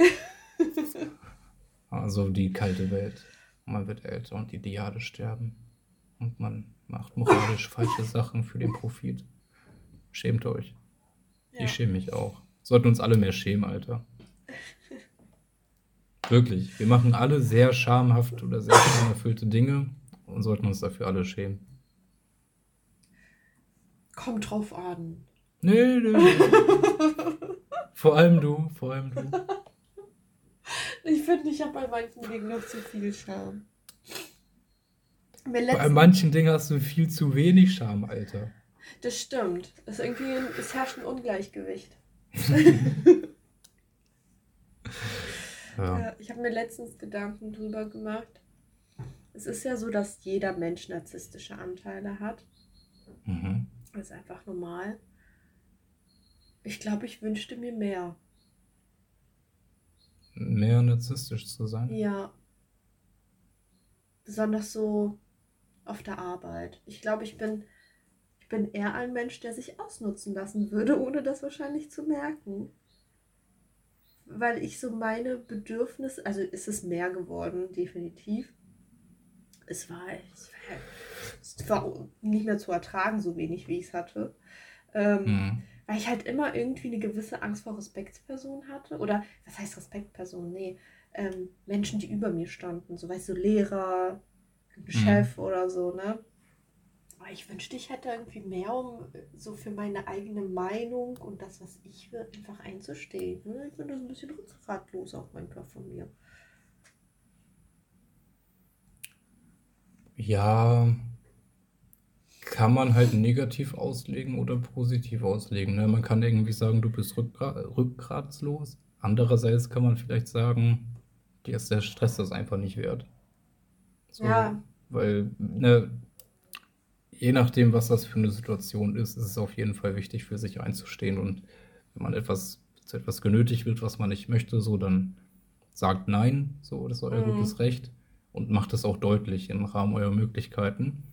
Also die kalte Welt. Man wird älter und Ideale sterben. Und man macht moralisch falsche Sachen für den Profit. Schämt euch. Ja. Ich schäme mich auch. Sollten uns alle mehr schämen, Alter. Wirklich. Wir machen alle sehr schamhaft oder sehr schamerfüllte Dinge und sollten uns dafür alle schämen. Kommt drauf an. Nee, nee, nee. Vor allem du, vor allem du. Ich finde, ich habe bei manchen Dingen noch zu viel Scham. Bei manchen Dingen hast du viel zu wenig Scham, Alter. Das stimmt. Es herrscht ein Ungleichgewicht. Ja. Ich habe mir letztens Gedanken drüber gemacht. Es ist ja so, dass jeder Mensch narzisstische Anteile hat. Mhm. Das ist einfach normal. Ich glaube, ich wünschte mir mehr. Mehr narzisstisch zu sein? Ja. Besonders so auf der Arbeit. Ich glaube, ich bin eher ein Mensch, der sich ausnutzen lassen würde, ohne das wahrscheinlich zu merken. Weil ich so meine Bedürfnisse, also ist es mehr geworden, definitiv. Es war nicht mehr zu ertragen, so wenig wie ich es hatte. Weil ich halt immer irgendwie eine gewisse Angst vor Respektspersonen hatte. Oder, was heißt Respektpersonen? Nee, Menschen, die über mir standen. So, weißt du, Lehrer, Chef oder so, ne? Aber ich wünschte, ich hätte irgendwie mehr, um so für meine eigene Meinung und das, was ich will, einfach einzustehen. Ne? Ich bin da so ein bisschen rückgratlos auch manchmal von mir. Ja, kann man halt negativ auslegen oder positiv auslegen. Ne? Man kann irgendwie sagen, du bist rückgratslos. Andererseits kann man vielleicht sagen, dir ist der Stress das einfach nicht wert. So, Ja. weil, ne, je nachdem, was das für eine Situation ist es auf jeden Fall wichtig, für sich einzustehen. Und wenn man zu etwas genötigt wird, was man nicht möchte, so, dann sagt nein, so, das ist euer gutes Recht. Und macht es auch deutlich im Rahmen eurer Möglichkeiten.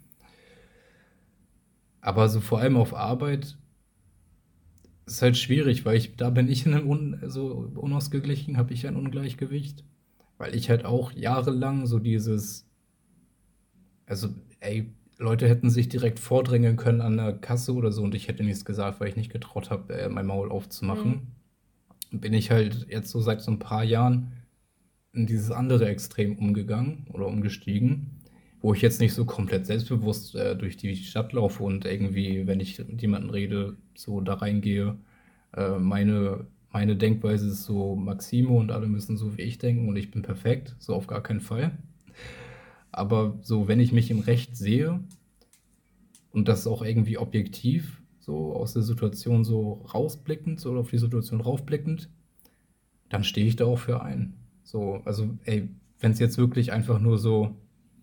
Aber so vor allem auf Arbeit ist halt schwierig, weil da bin ich in einem so unausgeglichen, habe ich ein Ungleichgewicht. Weil ich halt auch jahrelang so also, ey, Leute hätten sich direkt vordrängeln können an der Kasse oder so und ich hätte nichts gesagt, weil ich nicht getraut habe, mein Maul aufzumachen. Bin ich halt jetzt so seit so ein paar Jahren in dieses andere Extrem umgegangen oder umgestiegen, wo ich jetzt nicht so komplett selbstbewusst durch die Stadt laufe und irgendwie, wenn ich mit jemandem rede, so da reingehe. Meine Denkweise ist so Maxime und alle müssen so wie ich denken und ich bin perfekt, so auf gar keinen Fall. Aber so, wenn ich mich im Recht sehe und das auch irgendwie objektiv, so aus der Situation so rausblickend, so auf die Situation raufblickend, dann stehe ich da auch für ein. So, also, ey, wenn es jetzt wirklich einfach nur so,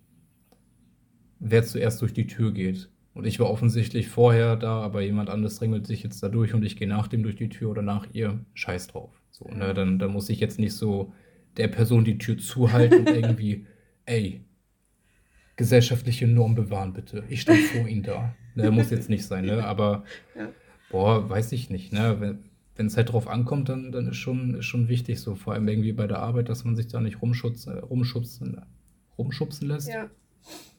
wer zuerst durch die Tür geht. Und ich war offensichtlich vorher da, aber jemand anderes drängelt sich jetzt da durch und ich gehe nach dem durch die Tür oder nach ihr, scheiß drauf. So, ne, dann muss ich jetzt nicht so der Person die Tür zuhalten und irgendwie, ey, gesellschaftliche Norm bewahren, bitte. Ich stand vor Ihnen da. Ne, muss jetzt nicht sein, ne? Aber, Ja. boah, weiß ich nicht, ne? Wenn es halt drauf ankommt, dann ist schon wichtig, so vor allem irgendwie bei der Arbeit, dass man sich da nicht rumschubsen lässt. Ja.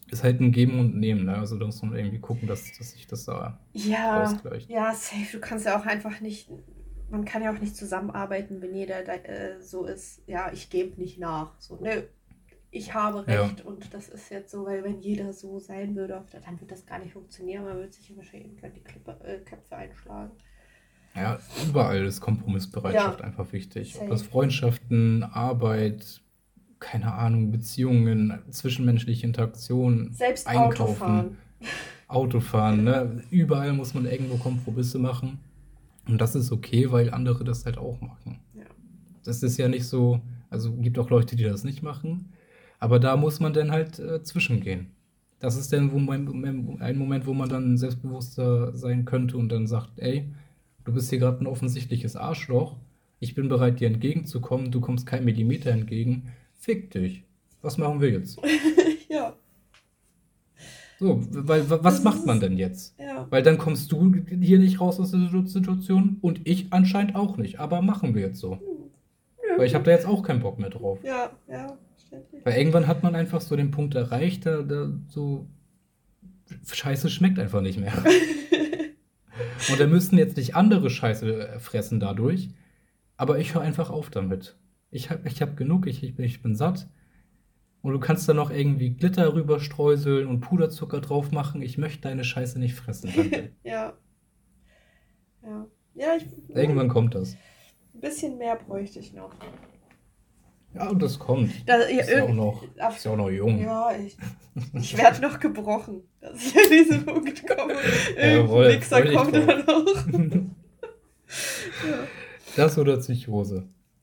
ist halt ein Geben und Nehmen, ne? Also da muss man irgendwie gucken, dass sich das da Ja, ausgleicht. ja, safe. Du kannst ja auch einfach nicht, man kann ja auch nicht zusammenarbeiten, wenn jeder so ist, ja, ich gebe nicht nach. So, nö, ich habe Ja. Recht und das ist jetzt so, weil wenn jeder so sein würde, dann wird das gar nicht funktionieren. Man wird sich ja wahrscheinlich irgendwann die Köpfe einschlagen. Ja, überall ist Ja, Kompromissbereitschaft einfach wichtig. Ob das safe. Freundschaften, Arbeit, keine Ahnung, Beziehungen, zwischenmenschliche Interaktion, Selbst Einkaufen, Autofahren. Autofahren, ne? Überall muss man irgendwo Kompromisse machen. Und das ist okay, weil andere das halt auch machen. Ja. Das ist ja nicht so, also gibt auch Leute, die das nicht machen, aber da muss man dann halt zwischengehen. Das ist dann ein Moment, wo man dann selbstbewusster sein könnte und dann sagt, ey, du bist hier gerade ein offensichtliches Arschloch, ich bin bereit, dir entgegenzukommen, du kommst keinen Millimeter entgegen, fick dich. Was machen wir jetzt? Ja, So, weil was das ist macht man es. denn jetzt? Ja. Weil dann kommst du hier nicht raus aus der Situation und ich anscheinend auch nicht. Aber machen wir jetzt so. Nö, Weil ich habe da gut. jetzt auch keinen Bock mehr drauf. Ja, ja, verständlich. Weil irgendwann hat man einfach so den Punkt erreicht, da so Scheiße schmeckt einfach nicht mehr. Und da müssen jetzt nicht andere Scheiße fressen dadurch, aber ich höre einfach auf damit. Ich hab genug, ich bin satt. Und du kannst da noch irgendwie Glitter rüber streuseln und Puderzucker drauf machen. Ich möchte deine Scheiße nicht fressen, Tante. Ja, ja. Ja, Irgendwann kommt das. ein bisschen mehr bräuchte ich noch. Ja, und das kommt. Da, ja, Ist ja auch noch, auf, ist ja auch noch jung. ja, ich werde noch gebrochen, dass ich an diesen Punkt komme. Irgendein Jawohl, Wichser freu dich kommt drauf. dann auch. Ja. Das oder Psychose.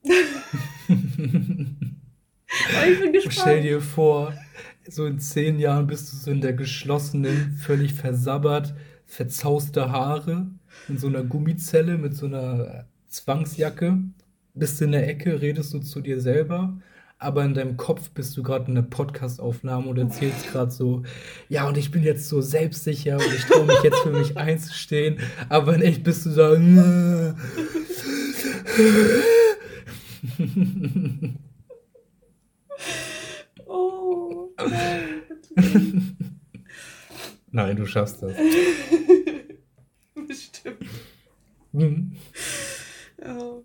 Aber ich bin Stell gespannt. dir vor, so in 10 Jahren bist du so in der geschlossenen, völlig versabbert, verzauste Haare, in so einer Gummizelle mit so einer Zwangsjacke, bist in der Ecke, redest du zu dir selber, aber in deinem Kopf bist du gerade in einer Podcast-Aufnahme und erzählst gerade so, ja, und ich bin jetzt so selbstsicher und ich traue mich jetzt für mich einzustehen, aber in echt bist du da. Oh, nein, bitte nicht. Nein, du schaffst das. Bestimmt. Hm. Ja.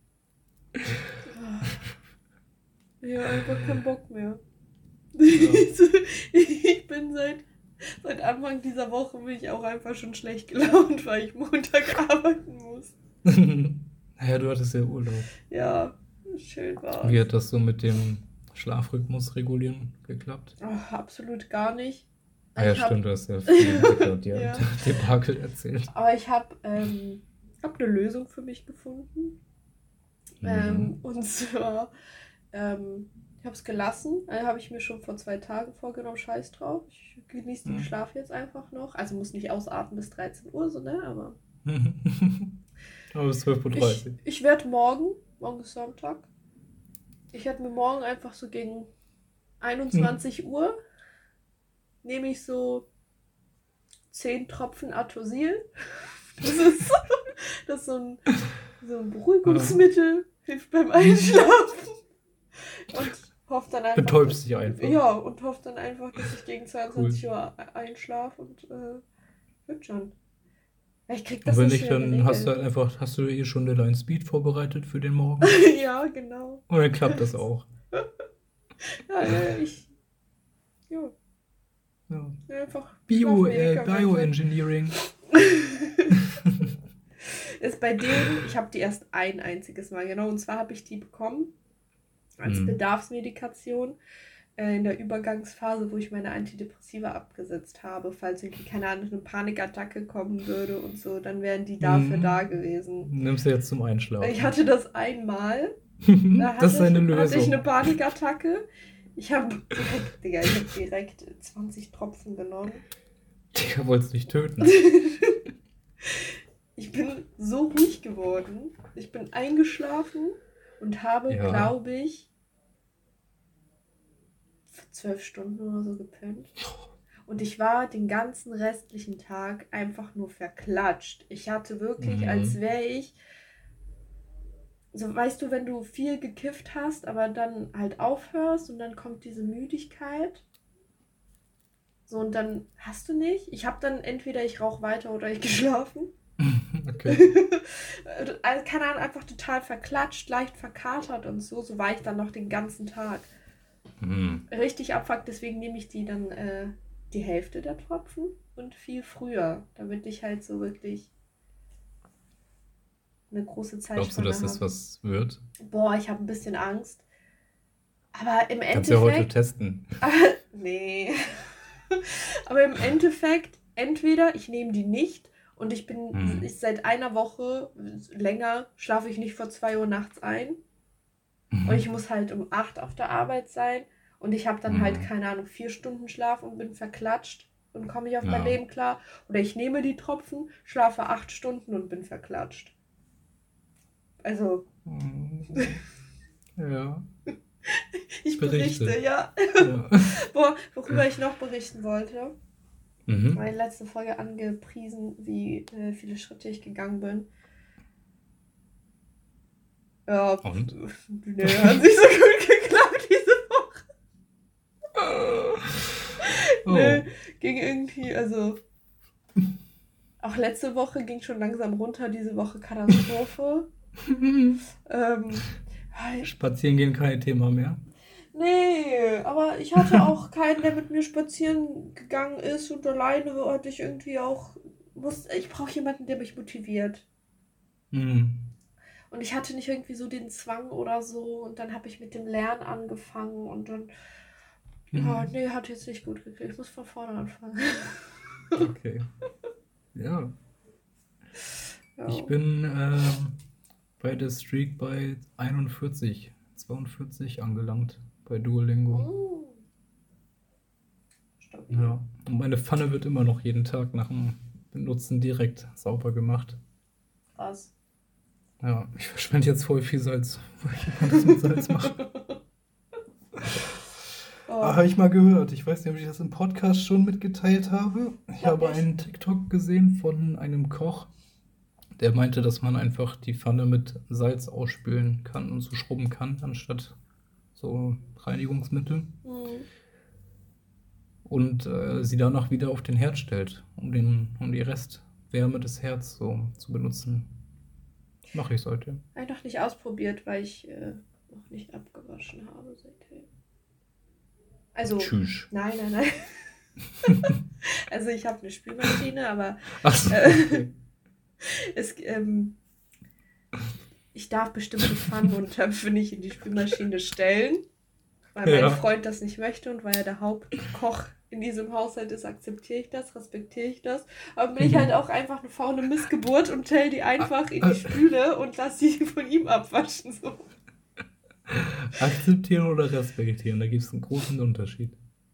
Ja, einfach keinen Bock mehr. Ja. Ich bin seit Anfang dieser Woche bin ich auch einfach schon schlecht gelaunt, weil ich Montag arbeiten muss. Naja, du hattest ja Urlaub. Ja, schön Wie war's. hat das so mit dem Schlafrhythmus regulieren geklappt? Ach, absolut gar nicht. Ah ja, Ich hab, stimmt, du hast ja viel ja, Debakel erzählt. aber ich hab eine Lösung für mich gefunden. Mhm. Und zwar, ich habe es gelassen. Habe ich mir schon vor 2 Tagen vorgenommen, scheiß drauf. Ich genieße den Mhm. Schlaf jetzt einfach noch. Also muss nicht ausatmen bis 13 Uhr, so, ne? Aber Aber bis 12:30 Uhr. ich werde morgen ist Sonntag, ich werde mir morgen einfach so gegen 21 Uhr, nehme ich so 10 Tropfen Atosil. Das ist, das ist so ein Beruhigungsmittel, hilft beim Einschlafen. Und hoffe dann einfach, Betäubst dich einfach. ja, und hoffe dann einfach, dass ich gegen Cool. 22 Uhr einschlafe und wird schon. Ich krieg Und das wenn nicht nicht, mehr dann hast du geregelt. halt einfach, hast du eh schon Deadline Speed vorbereitet für den Morgen. Ja, genau. Und dann klappt das auch. Ja, ja, Ja. einfach Schlafmedikamente. Bioengineering. Ist bei denen, ich habe die erst ein einziges Mal genommen. Und zwar habe ich die bekommen als Mhm. Bedarfsmedikation in der Übergangsphase, wo ich meine Antidepressiva abgesetzt habe. Falls irgendwie, keine Ahnung, eine Panikattacke kommen würde und so, dann wären die dafür da gewesen. Nimmst du jetzt zum Ich Einschlafen. hatte das einmal. Da Das ist eine hatte ich eine Lösung. Panikattacke. Ich habe direkt 20 Tropfen genommen. Digga, wolltest dich töten. Ich bin so ruhig geworden. Ich bin eingeschlafen und habe, Ja. glaube ich, 12 Stunden oder so gepennt. Und ich war den ganzen restlichen Tag einfach nur verklatscht. Ich hatte wirklich, als wäre ich, so weißt du, wenn du viel gekifft hast, aber dann halt aufhörst und dann kommt diese Müdigkeit. So, und dann hast du nicht. Ich habe dann entweder ich rauche weiter oder ich geschlafen. Okay. Also, keine Ahnung, einfach total verklatscht, leicht verkatert und so. So war ich dann noch den ganzen Tag. Hm. Richtig abfuck, deswegen nehme ich die dann die Hälfte der Tropfen und viel früher, damit ich halt so wirklich eine große Glaubst du, dass Zeitspanne das habe. was wird? Boah, ich habe ein bisschen Angst. Aber im Kannst ja heute Endeffekt, testen. nee. Aber im Endeffekt, entweder ich nehme die nicht und Hm. seit einer Woche länger schlafe ich nicht vor 2 Uhr nachts ein und ich Mhm. muss halt um 8 auf der Arbeit sein und ich habe dann halt, Hm. keine Ahnung, 4 Stunden Schlaf und bin verklatscht und komme ich auf mein Ja. Leben klar. Oder ich nehme die Tropfen, schlafe 8 Stunden und bin verklatscht. Also, Hm. Ja. ich berichte, Berichte. ja. Ja. Boah, worüber ich noch berichten wollte. Mhm. Meine letzte Folge angepriesen, wie viele Schritte ich gegangen bin. Ja, Und? nee, hat nicht so gut geklappt diese Woche. Nee, Oh. ging irgendwie, also auch letzte Woche ging schon langsam runter, diese Woche Katastrophe. Ähm, Spazieren gehen kein Thema mehr. nee, aber ich hatte auch keinen, der mit mir spazieren gegangen ist und alleine hatte ich irgendwie auch, ich brauche jemanden, der mich motiviert. Hm. Und ich hatte nicht irgendwie so den Zwang oder so. Und dann habe ich mit dem Lernen angefangen und dann, ja, Hm. nee, hat jetzt nicht gut geklappt. Ich muss von vorne anfangen. Okay. Ja. Ich Ja. bin bei der Streak bei 41, 42 angelangt bei Duolingo. Mm, stabil. Ja. Und meine Pfanne wird immer noch jeden Tag nach dem Benutzen direkt sauber gemacht. Krass. Ja, ich verschwende jetzt voll viel Salz, weil ich immer das mit Salz mache. Oh, Habe ich mal gehört. Ich weiß nicht, ob ich das im Podcast schon mitgeteilt habe. Ich glaub habe nicht. einen TikTok gesehen von einem Koch, der meinte, dass man einfach die Pfanne mit Salz ausspülen kann und so schrubben kann, anstatt so Reinigungsmittel. Mm. Und sie danach wieder auf den Herd stellt, um die Restwärme des Herds so zu benutzen. Mache ich heute. Habe ich noch nicht ausprobiert, weil ich noch nicht abgewaschen habe seitdem. Also, Tschüss. nein, nein, nein. Also ich habe eine Spülmaschine, aber Achso, äh, okay. es, ich darf bestimmte Pfannen und Töpfe nicht in die Spülmaschine stellen, weil mein Ja. Freund das nicht möchte und weil er der Hauptkoch in diesem Haushalt ist, akzeptiere ich das, respektiere ich das. Aber bin ich halt auch einfach eine faule Missgeburt und stelle die einfach in die Spüle und lasse sie von ihm abwaschen. So. Akzeptieren oder respektieren, da gibt es einen großen Unterschied.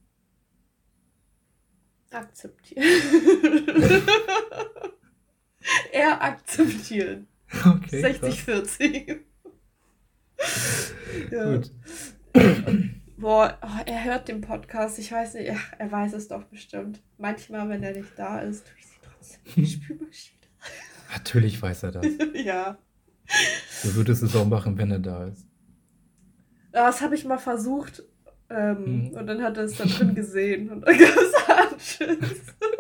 Akzeptieren. Er akzeptieren. Okay, 60-40. Ja. gut. Boah, oh, er hört den Podcast. Ich weiß nicht, er weiß es doch bestimmt. Manchmal, wenn er nicht da ist, tue ich sie trotzdem in die Spülmaschine. Natürlich weiß er das. Ja. Du würdest es auch machen, wenn er da ist. Das habe ich mal versucht. Hm. Und dann hat er es da drin gesehen. Und dann gab es Anschiss.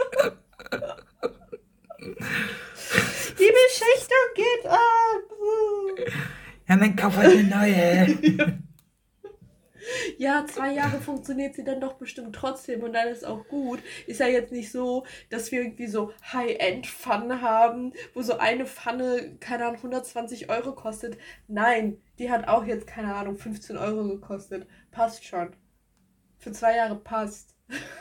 Die Beschichtung geht ab. Ja, dann kauf halt eine neue. Ja, 2 Jahre funktioniert sie dann doch bestimmt trotzdem und dann ist auch gut. Ist ja jetzt nicht so, dass wir irgendwie so High-End-Pfannen haben, wo so eine Pfanne, keine Ahnung, 120 Euro kostet. Nein, die hat auch jetzt, keine Ahnung, 15 Euro gekostet. Passt schon. Für 2 Jahre passt.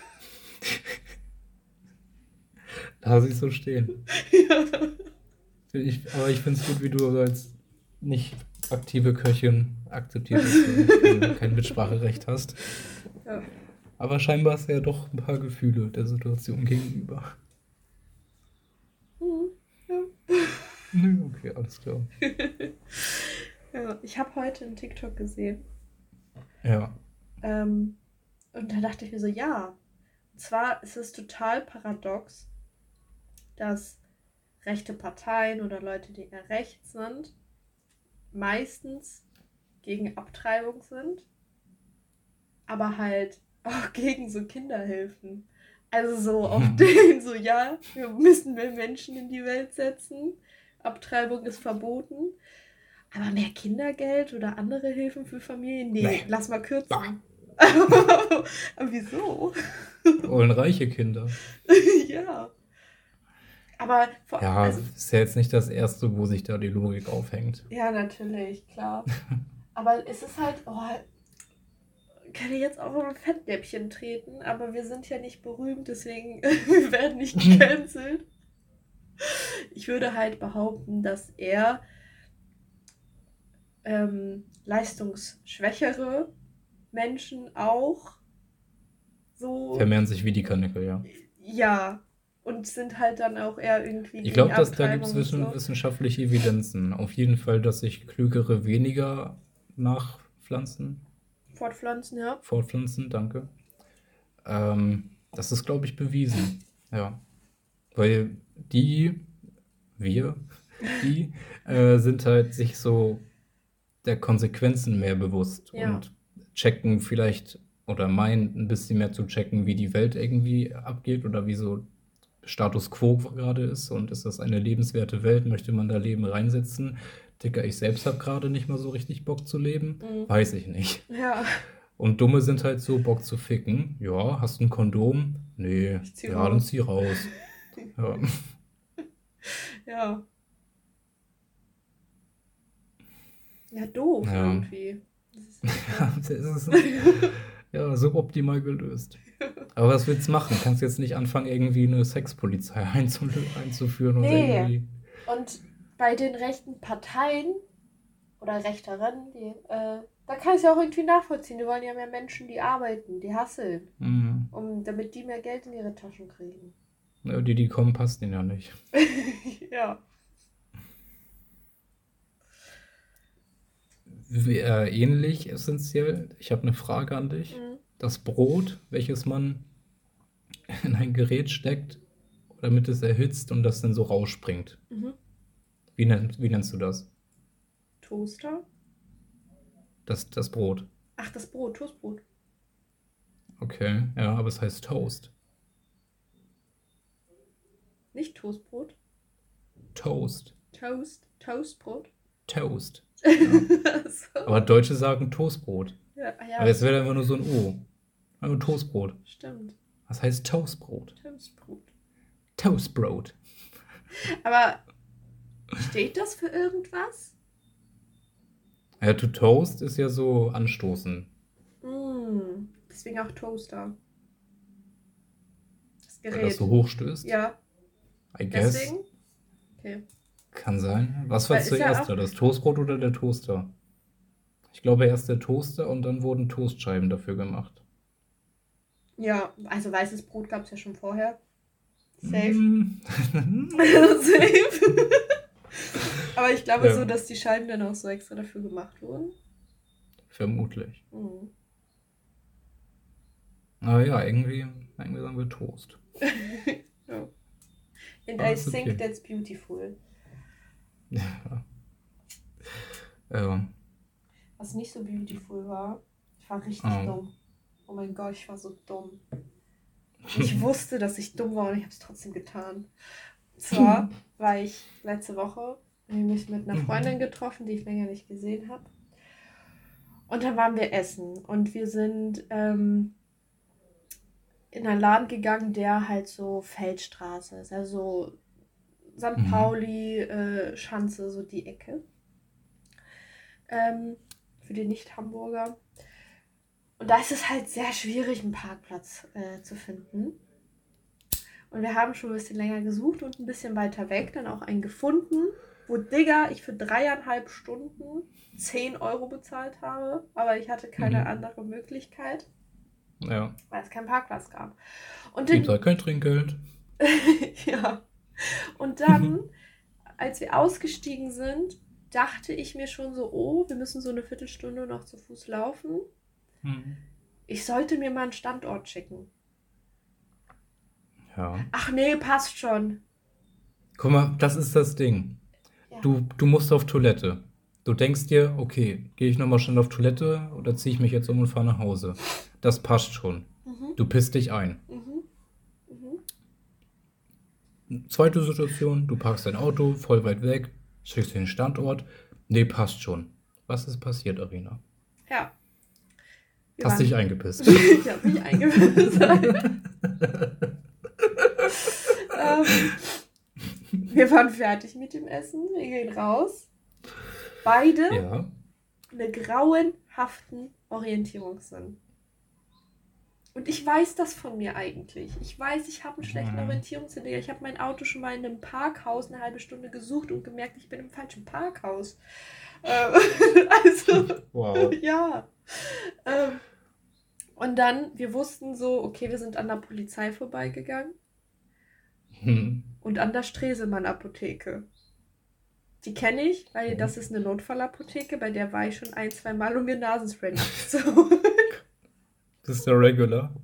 Lass ich so stehen. Ja. Aber ich finde es gut, wie du als nicht aktive Köchin akzeptierst, dass du kein Mitspracherecht hast. Ja. Aber scheinbar hast du ja doch ein paar Gefühle der Situation gegenüber. Ja. Nö, okay, alles klar. Ja, ich habe heute einen TikTok gesehen. Ja. Und da dachte ich mir so, ja. Und zwar ist es total paradox, dass rechte Parteien oder Leute, die eher rechts sind, meistens gegen Abtreibung sind, aber halt auch gegen so Kinderhilfen. Also so auf den, so ja, wir müssen mehr Menschen in die Welt setzen. Abtreibung ist verboten. Aber mehr Kindergeld oder andere Hilfen für Familien? Nee, Nee. lass mal Bah. kürzen. Aber wieso? Wollen reiche Kinder. Ja. Aber Ja, also, ist ja jetzt nicht das Erste, wo sich da die Logik aufhängt. ja, natürlich, klar. Aber es ist halt, kann ich jetzt auch auf ein Fettnäpfchen treten, aber wir sind ja nicht berühmt, deswegen wir werden nicht gecancelt. Ich würde halt behaupten, dass er leistungsschwächere Menschen auch so, Vermehren sich wie die Kanickel, ja. ja, und sind halt dann auch eher irgendwie Ich gegen glaube, da gibt es Abtreibung und so. wissenschaftliche Evidenzen. Auf jeden Fall, dass sich Klügere weniger fortpflanzen, danke. Das ist, glaube ich, bewiesen. Ja. Weil wir sind halt sich so der Konsequenzen mehr bewusst Ja. und checken vielleicht oder meinen ein bisschen mehr zu checken, wie die Welt irgendwie abgeht oder wie so Status quo gerade ist und ist das eine lebenswerte Welt, möchte man da Leben reinsetzen? Digga, ich selbst habe gerade nicht mal so richtig Bock zu leben. Weiß ich nicht. Ja, Und Dumme sind halt so, Bock zu ficken. Ja, hast du ein Kondom? Nee. ich zieh Ja, dann raus. zieh raus. Ja. Ja. Ja, doof Ja. irgendwie. Das ist Das ist ja, suboptimal gelöst. Aber was willst du machen? Kannst jetzt nicht anfangen, irgendwie eine Sexpolizei einzuführen oder Nee. irgendwie. Und bei den rechten Parteien oder Rechteren, da kann ich es ja auch irgendwie nachvollziehen. Die wollen ja mehr Menschen, die arbeiten, die hustlen, damit die mehr Geld in ihre Taschen kriegen. Ja, die kommen, passt denen ja nicht. Ja. Ähnlich essentiell, ich habe eine Frage an dich. Das Brot, welches man in ein Gerät steckt, damit es erhitzt und das dann so rausspringt. Wie nennst du das? Toaster? Das Brot. Ach, das Brot, Toastbrot. Okay, ja, aber es heißt Toast. Nicht Toastbrot. Toast. Toastbrot. Toast. So. Aber Deutsche sagen Toastbrot. Ja, Aber jetzt wäre einfach nur so ein O. Also Toastbrot. Stimmt. Was heißt Toastbrot? Toastbrot. Toastbrot. Aber steht das für irgendwas? Ja, to toast ist ja so anstoßen. Deswegen auch Toaster. Das Weil Gerät. das so hoch stößt. Ja, I guess. deswegen. Okay. Kann sein. Was war Weil ist ja zuerst auch- da? Das Toastbrot oder der Toaster? Ich glaube erst der Toaster und dann wurden Toastscheiben dafür gemacht. Ja, also weißes Brot gab es ja schon vorher. Safe. Mm. Safe. Aber ich glaube Ja. so, dass die Scheiben dann auch so extra dafür gemacht wurden. Vermutlich. Mhm. Aber ja, irgendwie sagen wir Toast. Ja. And Ah, I ist think okay. that's beautiful. Ja. Was nicht so beautiful war, ich war richtig Oh. dumm. Oh mein Gott, ich war so dumm. Ich wusste, dass ich dumm war und ich habe es trotzdem getan. Und zwar war ich letzte Woche nämlich mit einer Freundin getroffen, die ich länger nicht gesehen habe. Und dann waren wir essen und wir sind in einen Laden gegangen, der halt so Feldstraße ist, also St. Pauli, Schanze, so die Ecke. Für die Nicht-Hamburger. Und da ist es halt sehr schwierig, einen Parkplatz zu finden. Und wir haben schon ein bisschen länger gesucht und ein bisschen weiter weg dann auch einen gefunden, wo, Digga, ich für 3,5 Stunden 10 Euro bezahlt habe, aber ich hatte keine andere Möglichkeit, Ja. weil es keinen Parkplatz gab. Und Gibt halt kein Trinkgeld. ja. Und dann, als wir ausgestiegen sind, dachte ich mir schon so, oh, wir müssen so eine Viertelstunde noch zu Fuß laufen. Ich sollte mir mal einen Standort schicken. Ja. Ach nee, passt schon. Guck mal, das ist das Ding. Ja. Du musst auf Toilette. Du denkst dir, okay, gehe ich nochmal schnell auf Toilette oder ziehe ich mich jetzt um und fahre nach Hause? Das passt schon. Du pisst dich ein. Zweite Situation, du parkst dein Auto voll weit weg, schickst den Standort. Nee, passt schon. Was ist passiert, Arina? Ja, wir Hast dich waren. eingepisst. Ich habe mich eingebildet. ähm, wir waren fertig mit dem Essen. Wir gehen raus. Beide Ja. eine grauenhaften Orientierungssinn. Und ich weiß das von mir eigentlich. Ich weiß, ich habe einen schlechten Orientierungssinn. Ich habe mein Auto schon mal in einem Parkhaus eine halbe Stunde gesucht und gemerkt, ich bin im falschen Parkhaus. Also, Wow. ja. Und dann, wir wussten so, okay, wir sind an der Polizei vorbeigegangen Hm. und an der Stresemann-Apotheke. Die kenne ich, weil Oh. das ist eine Notfallapotheke, bei der war ich schon 1-2 Mal, um mir Nasenspray nachzuholen. Das ist der Regular.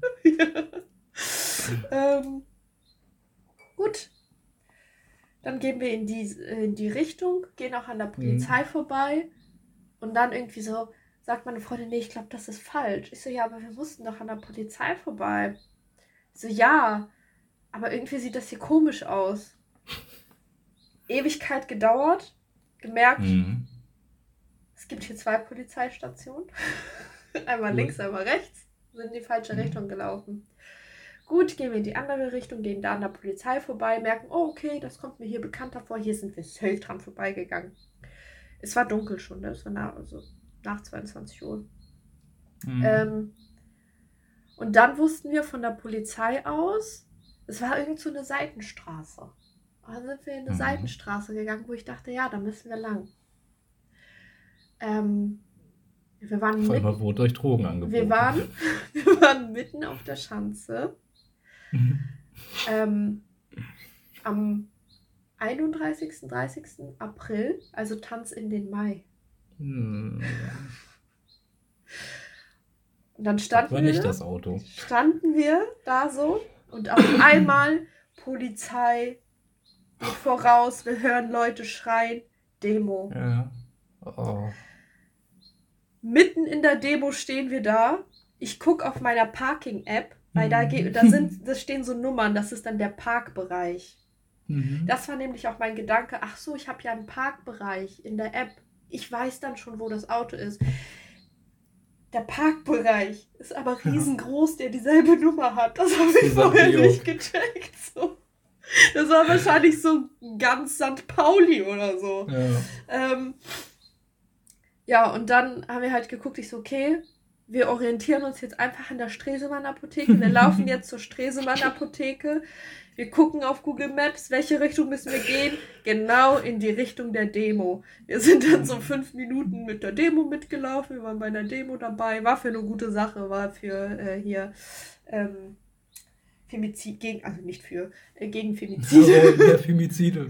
Gut, dann gehen wir in die Richtung, gehen auch an der Polizei vorbei und dann irgendwie so sagt meine Freundin, nee, ich glaube, das ist falsch. Ich so, ja, aber wir mussten doch an der Polizei vorbei. Ich so, ja, aber irgendwie sieht das hier komisch aus. Ewigkeit gedauert, gemerkt, Mhm. es gibt hier 2 Polizeistationen. Einmal links, einmal rechts. Sind in die falsche Richtung gelaufen. Gut, gehen wir in die andere Richtung, gehen da an der Polizei vorbei, merken, oh, okay, das kommt mir hier bekannter vor. Hier sind wir safe dran vorbeigegangen. Es war dunkel schon, ne? Es war nach 22 Uhr. Mhm. Und dann wussten wir von der Polizei aus, es war irgend so eine Seitenstraße. Dann sind wir in eine Seitenstraße gegangen, wo ich dachte, ja, da müssen wir lang. Wir waren Auf einmal mitten, wurde euch Drogen angeboten. wir waren mitten auf der Schanze. Am 31. 30. April, also Tanz in den Mai. Hm. Und dann Das war standen nicht wir, das Auto. da so und auf einmal Polizei geht voraus, wir hören Leute schreien, Demo. Ja. Oh. Mitten in der Demo stehen wir da. Ich gucke auf meiner Parking-App, weil da stehen so Nummern, das ist dann der Parkbereich. Mhm. Das war nämlich auch mein Gedanke, ach so, ich habe ja einen Parkbereich in der App. Ich weiß dann schon, wo das Auto ist. Der Parkbereich ist aber riesengroß, der dieselbe Nummer hat. Das habe ich vorher nicht gecheckt. So. Das war wahrscheinlich so ganz St. Pauli oder so. Ja. Ja, und dann haben wir halt geguckt, ich so, okay, wir orientieren uns jetzt einfach an der Stresemann-Apotheke. Wir laufen jetzt zur Stresemann-Apotheke. Wir gucken auf Google Maps, welche Richtung müssen wir gehen? Genau in die Richtung der Demo. Wir sind dann so 5 Minuten mit der Demo mitgelaufen. Wir waren bei einer Demo dabei. War für eine gute Sache. War für Femizid, gegen Femizide. Oh, ja, Femizide.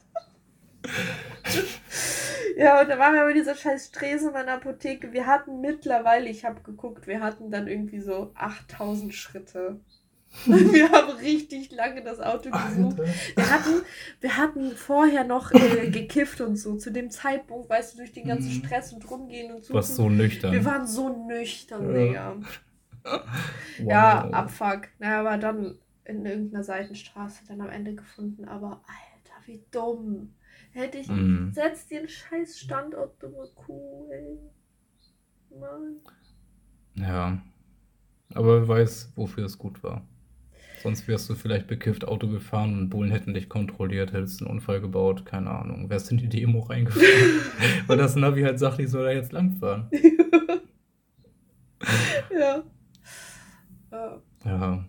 Ja, und da waren wir bei dieser scheiß Stresemann-Apotheke. Wir hatten mittlerweile, ich habe geguckt, wir hatten dann irgendwie so 8000 Schritte. Wir haben richtig lange das Auto gesucht. Wir hatten vorher noch gekifft und so. Zu dem Zeitpunkt, weißt du, durch den ganzen Stress und rumgehen und so. Was so nüchtern. Wir waren so nüchtern, Digga. Wow. Ja, Abfuck. Naja, aber dann in irgendeiner Seitenstraße dann am Ende gefunden. Aber Alter, wie dumm. Hätte ich setz dir einen scheiß Standort, dumme Kuh, ey. Mann. Ja. Aber wer weiß, wofür es gut war. Sonst wärst du vielleicht bekifft Auto gefahren und Bullen hätten dich kontrolliert, hättest einen Unfall gebaut, keine Ahnung. Wärst in die Demo reingefahren. Weil das Navi halt sagt, ich soll da jetzt langfahren. Ja. Ja.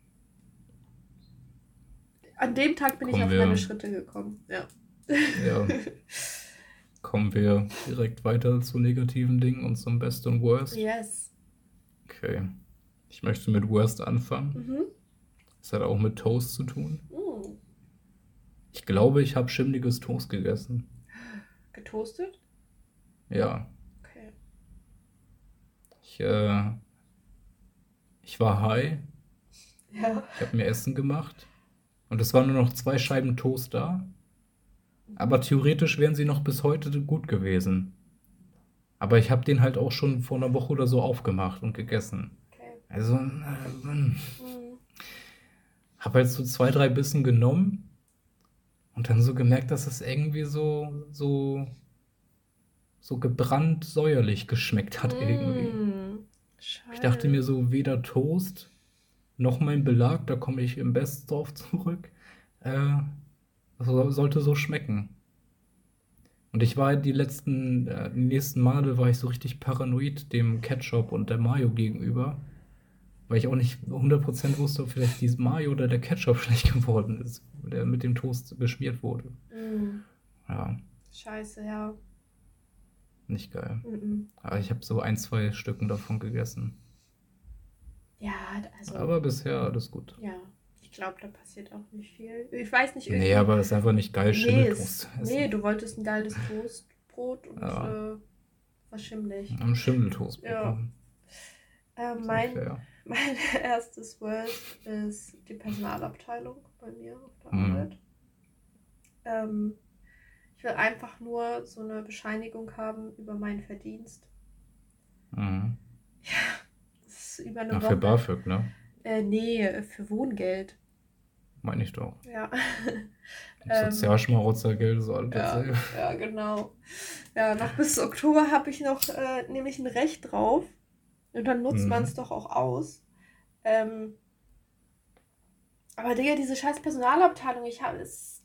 An dem Tag bin ich auf meine Schritte gekommen. Ja. Ja. Kommen wir direkt weiter zu negativen Dingen und zum Best und Worst. Yes. Okay. Ich möchte mit Worst anfangen. Das hat auch mit Toast zu tun. Ich glaube, ich habe schimmliges Toast gegessen. Getoastet? Ja. Okay. Ich war high. Ja. Ich habe mir Essen gemacht. Und es waren nur noch 2 Scheiben Toast da. Aber theoretisch wären sie noch bis heute gut gewesen. Aber ich habe den halt auch schon vor einer Woche oder so aufgemacht und gegessen. Okay. Also, habe halt so 2, 3 Bissen genommen Und dann so gemerkt, dass es irgendwie so gebrannt säuerlich geschmeckt hat irgendwie. Ich dachte mir Scheiße. so, weder Toast noch mein Belag, da komme ich im Best drauf zurück, äh, sollte so schmecken. Und ich war die nächsten Male war ich so richtig paranoid dem Ketchup und der Mayo gegenüber, weil ich auch nicht 100% wusste, ob vielleicht dieses Mayo oder der Ketchup schlecht geworden ist, der mit dem Toast beschmiert wurde. Mm, Ja, Scheiße, ja. nicht geil. Mm-mm. Aber ich habe so ein, zwei Stücken davon gegessen. Ja, also, Aber bisher alles gut. ja. Ich glaube, da passiert auch nicht viel. Ich weiß nicht, Nee, irgendwie. aber es ist einfach nicht geil, Schimmeltoast zu Nee, essen. du wolltest ein geiles Toastbrot und Ja, war schimmelig. einen Schimmeltoast Ja. bekommen. Ist nicht Mein, fair. mein erstes Worst ist die Personalabteilung bei mir auf der Hm. Arbeit. Ähm, Ich will einfach nur so eine Bescheinigung haben über meinen Verdienst. Mhm. Das ist über eine Ach, für Woche. BAföG, ne? Nee, für Wohngeld. Meine ich doch. Ja. Sozialschmarotzergeld, so alles Ja, dasselbe. ja, genau. Ja, noch bis Oktober habe ich noch nämlich ein Recht drauf. Und dann nutzt man es Mhm. doch auch aus. Ähm, aber Digga, diese scheiß Personalabteilung, ich habe es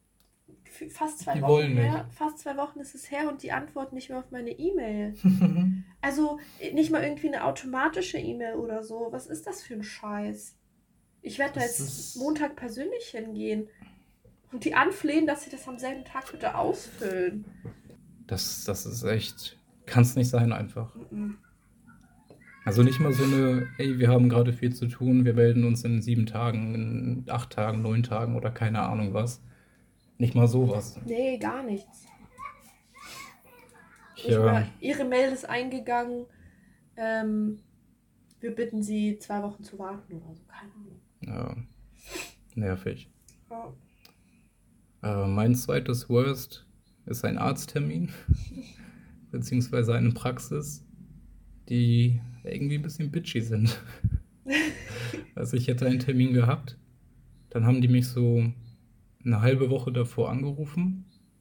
fast 2 Die Wochen wollen nicht. her. Fast 2 Wochen ist es her und die antworten nicht mehr auf meine E-Mail. Also nicht mal irgendwie eine automatische E-Mail oder so. Was ist das für ein Scheiß? Ich werde da Das jetzt ist, Montag persönlich hingehen und die anflehen, dass sie das am selben Tag bitte ausfüllen. das ist echt, kann es nicht sein einfach. Mm-mm. Also nicht mal so eine, ey, wir haben gerade viel zu tun, wir melden uns in 7 Tagen, in 8 Tagen, 9 Tagen oder keine Ahnung was. Nicht mal sowas. Nee, gar nichts. Ich, Nicht mal, Ihre Mail ist eingegangen. Wir bitten Sie, 2 Wochen zu warten oder so. Keine Ahnung. ja, nervig. Ja. Mein zweites Worst ist ein Arzttermin, beziehungsweise eine Praxis, die irgendwie ein bisschen bitchy sind. Also ich hätte einen Termin gehabt, dann haben die mich so eine halbe Woche davor angerufen.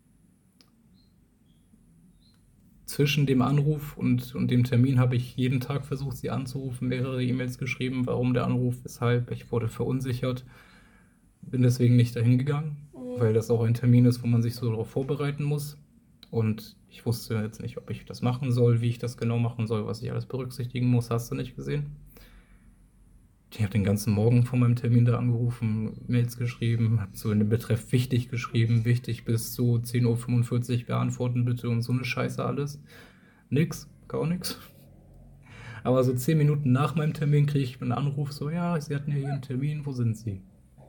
Zwischen dem Anruf und dem Termin habe ich jeden Tag versucht, sie anzurufen, mehrere E-Mails geschrieben, warum der Anruf, weshalb. Ich wurde verunsichert, bin deswegen nicht dahin gegangen, weil das auch ein Termin ist, wo man sich so darauf vorbereiten muss. Und ich wusste jetzt nicht, ob ich das machen soll, wie ich das genau machen soll, was ich alles berücksichtigen muss. Hast du nicht gesehen? Ich habe den ganzen Morgen vor meinem Termin da angerufen, Mails geschrieben, habe so in den Betreff wichtig geschrieben, wichtig bis so 10:45 Uhr beantworten bitte und so eine Scheiße alles. Nix, gar nichts. Aber so 10 Minuten nach meinem Termin kriege ich einen Anruf, so, ja, Sie hatten ja hier einen Termin, wo sind Sie?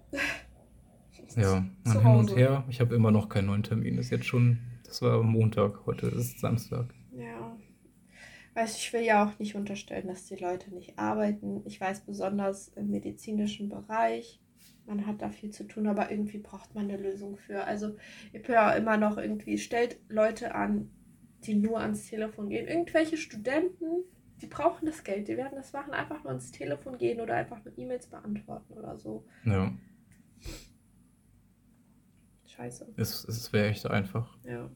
Ja, dann Zu hin und Hause. her. Ich habe immer noch keinen neuen Termin. Ist jetzt schon, das war Montag, heute ist Samstag. Ja. Weißt du, ich will ja auch nicht unterstellen, dass die Leute nicht arbeiten. Ich weiß besonders im medizinischen Bereich, man hat da viel zu tun, aber irgendwie braucht man eine Lösung für. Also ich höre immer noch irgendwie, stellt Leute an, die nur ans Telefon gehen. Irgendwelche Studenten, die brauchen das Geld, die werden das machen, einfach nur ans Telefon gehen oder einfach nur E-Mails beantworten oder so. Ja, Scheiße. es wäre echt einfach. Ja.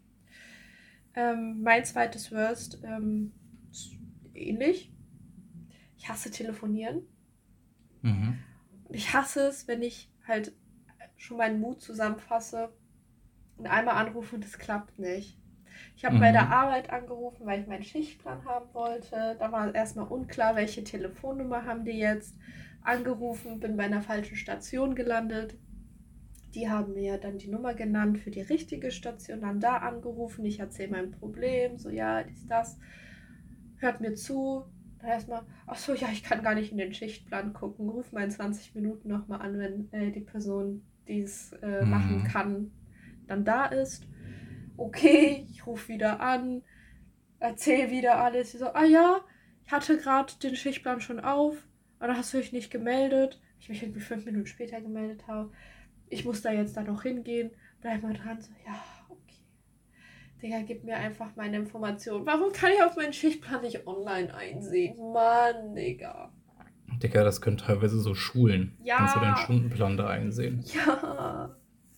Mein zweites Worst, ist ähnlich. Ich hasse telefonieren. Mhm. Und ich hasse es, wenn ich halt schon meinen Mut zusammenfasse und einmal anrufe und es klappt nicht. Ich habe bei der Arbeit angerufen, weil ich meinen Schichtplan haben wollte. Da war erstmal unklar, welche Telefonnummer haben die jetzt. Angerufen, bin bei einer falschen Station gelandet. Die haben mir dann die Nummer genannt für die richtige Station, dann da angerufen. Ich erzähle mein Problem, so ja, dies, das. Hört mir zu. Dann erstmal, ach so, ja, ich kann gar nicht in den Schichtplan gucken. Ruf mal in 20 Minuten nochmal an, wenn die Person, die es machen kann, dann da ist. Okay, ich rufe wieder an, erzähle wieder alles. Sie so, ah ja, ich hatte gerade den Schichtplan schon auf, aber dann hast du dich nicht gemeldet. Ich mich irgendwie 5 Minuten später gemeldet habe. Ich muss da jetzt noch hingehen. Bleib mal dran. So, ja, okay. Digga, gib mir einfach meine Informationen. Warum kann ich auf meinen Schichtplan nicht online einsehen? Mann, Digga. Digga, das können teilweise so Schulen. Ja. Kannst du deinen Stundenplan da einsehen? Ja.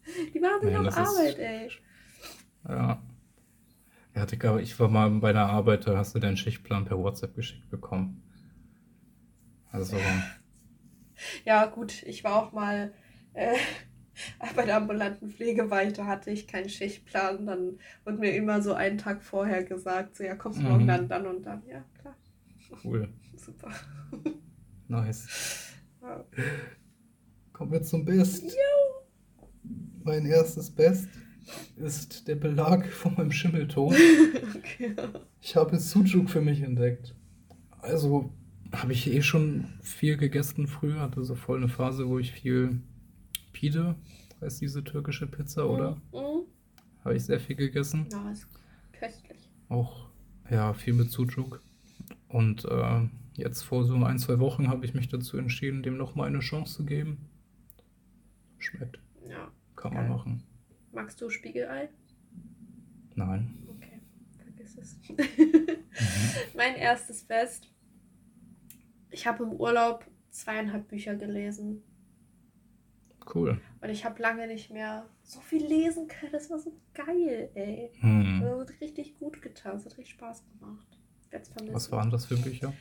Die machen sich Nein, noch das Arbeit, ist, ey. ja. Ja, Digga, ich war mal bei einer Arbeit, da hast du deinen Schichtplan per WhatsApp geschickt bekommen. Also, Ja, gut, ich war auch mal äh, bei der ambulanten Pflege, weil da hatte ich keinen Schichtplan. Dann wurde mir immer so einen Tag vorher gesagt, so ja, kommst morgen mhm, dann und dann. Ja, klar, cool, super. nice. Ja. Kommen wir zum Best. Jo. Mein erstes Best ist der Belag von meinem Schimmelton. Okay. Ich habe Sucuk für mich entdeckt. Also habe ich eh schon viel gegessen früher, hatte so voll eine Phase, wo ich viel Pide, heißt diese türkische Pizza, oder? Mm. Habe ich sehr viel gegessen. Ja, ist köstlich. Auch, ja, viel mit Sucuk. Und jetzt vor so 1, 2 Wochen habe ich mich dazu entschieden, dem nochmal eine Chance zu geben. Schmeckt. Ja, Kann man geil. machen. Magst du Spiegelei? Nein. Okay, vergiss es. Mhm. Mein erstes Best. Ich habe im Urlaub 2,5 Bücher gelesen. Cool. Und ich habe lange nicht mehr so viel lesen können. Das war so geil, ey. Hm. Das hat richtig gut getan. Es hat richtig Spaß gemacht. Ich werde es Was vermissen. waren das für Bücher?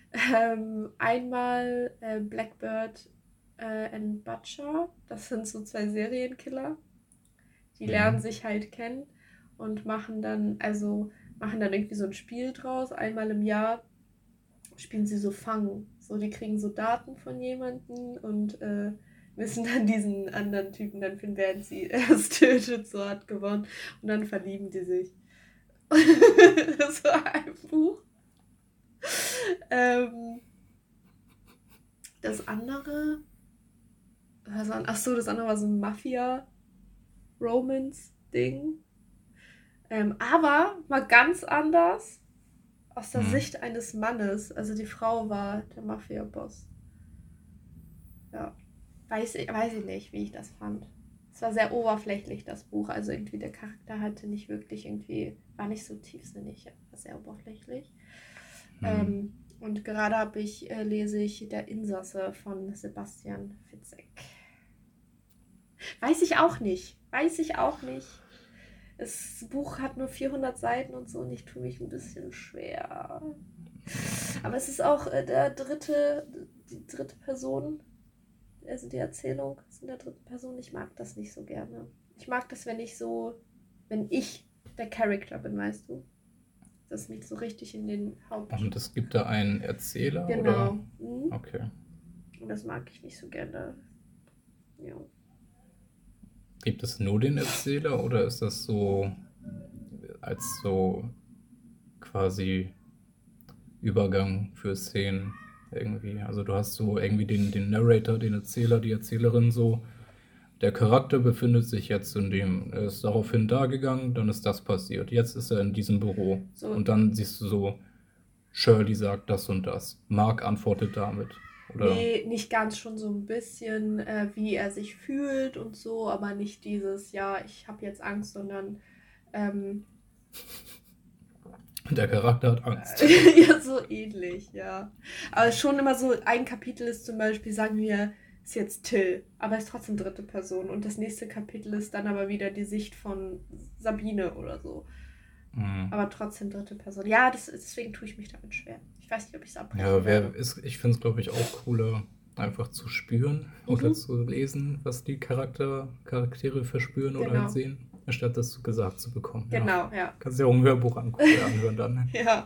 Einmal Blackbird and Butcher. Das sind so 2 Serienkiller. Die lernen Mhm. sich halt kennen und machen dann irgendwie so ein Spiel draus. Einmal im Jahr spielen sie so Fang. So, die kriegen so Daten von jemandem und müssen dann diesen anderen Typen dann finden, wer sie erst tötet, so hat gewonnen. Und dann verlieben die sich. Das war ein Buch. Ähm, das andere, das andere war so ein Mafia-Romance-Ding. Aber mal ganz anders aus der Mhm. Sicht eines Mannes. Also die Frau war der Mafia-Boss. Ja. Weiß ich nicht, wie ich das fand. Es war sehr oberflächlich, das Buch. Also irgendwie der Charakter hatte nicht wirklich war nicht so tiefsinnig, war sehr oberflächlich. Mhm. Und gerade lese ich Der Insasse von Sebastian Fitzek. Weiß ich auch nicht. Das Buch hat nur 400 Seiten und so und ich tue mich ein bisschen schwer. Aber es ist auch die dritte Person, also die Erzählung ist in der dritten Person. Ich mag das nicht so gerne. Ich mag das, wenn ich der Charakter bin, weißt du? Das mich so richtig in den Und es gibt da einen Erzähler, oder? Genau. Mhm. Okay. Und das mag ich nicht so gerne. Ja. Gibt es nur den Erzähler oder ist das so als so quasi Übergang für Szenen irgendwie? Also du hast so irgendwie den Narrator, den Erzähler, die Erzählerin so. Der Charakter befindet sich jetzt er ist daraufhin da gegangen, dann ist das passiert. Jetzt ist er in diesem Büro. So, Und dann siehst du so, Shirley sagt das und das. Mark antwortet damit. Oder. nee, nicht ganz, schon so ein bisschen, wie er sich fühlt und so, aber nicht dieses, ja, ich habe jetzt Angst, sondern ähm, Der Charakter hat Angst. ja, so ähnlich, ja. Aber schon immer so, ein Kapitel ist zum Beispiel, sagen wir, ist jetzt Till, aber ist trotzdem dritte Person. Und das nächste Kapitel ist dann aber wieder die Sicht von Sabine oder so. Mhm. Aber trotzdem dritte Person. Ja, deswegen tue ich mich damit schwer. Ich weiß nicht, ob ich es abbrechen Ja, werde. ich finde es, glaube ich, auch cooler, einfach zu spüren oder Mhm, zu lesen, was die Charaktere verspüren oder halt genau. sehen, anstatt das gesagt zu bekommen. Ja. Genau, ja. Kannst ja auch ein Hörbuch anhören dann. Ja.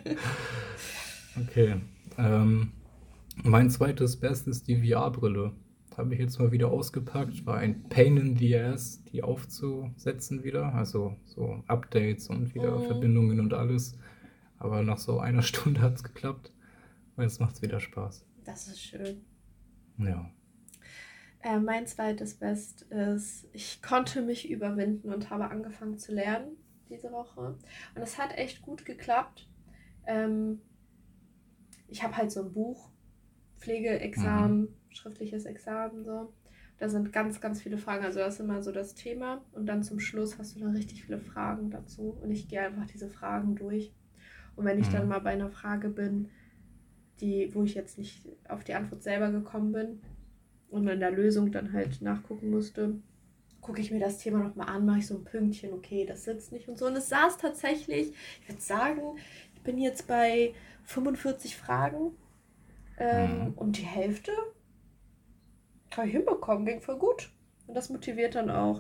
Okay. Mein zweites Best ist die VR-Brille. Habe ich jetzt mal wieder ausgepackt. War ein Pain in the Ass, die aufzusetzen wieder. Also so Updates und wieder Mm, Verbindungen und alles. Aber nach so einer Stunde hat es geklappt. Und jetzt macht es wieder Spaß. das ist schön. Ja. Mein zweites Best ist, ich konnte mich überwinden und habe angefangen zu lernen diese Woche. Und es hat echt gut geklappt. Ähm, Ich habe halt so ein Buch, Mhm. Pflegeexamen, schriftliches Examen, so. Da sind ganz, ganz viele Fragen. Also das ist immer so das Thema. Und dann zum Schluss hast du dann richtig viele Fragen dazu. Und ich gehe einfach diese Fragen durch. Und wenn ich dann Mhm. mal bei einer Frage bin, wo ich jetzt nicht auf die Antwort selber gekommen bin und in der Lösung dann halt nachgucken musste, gucke ich mir das Thema nochmal an, mache ich so ein Pünktchen, okay, das sitzt nicht und so. Und es saß tatsächlich, ich würde sagen, ich bin jetzt bei 45 Fragen und die Hälfte habe ich hinbekommen, ging voll gut. Und das motiviert dann auch.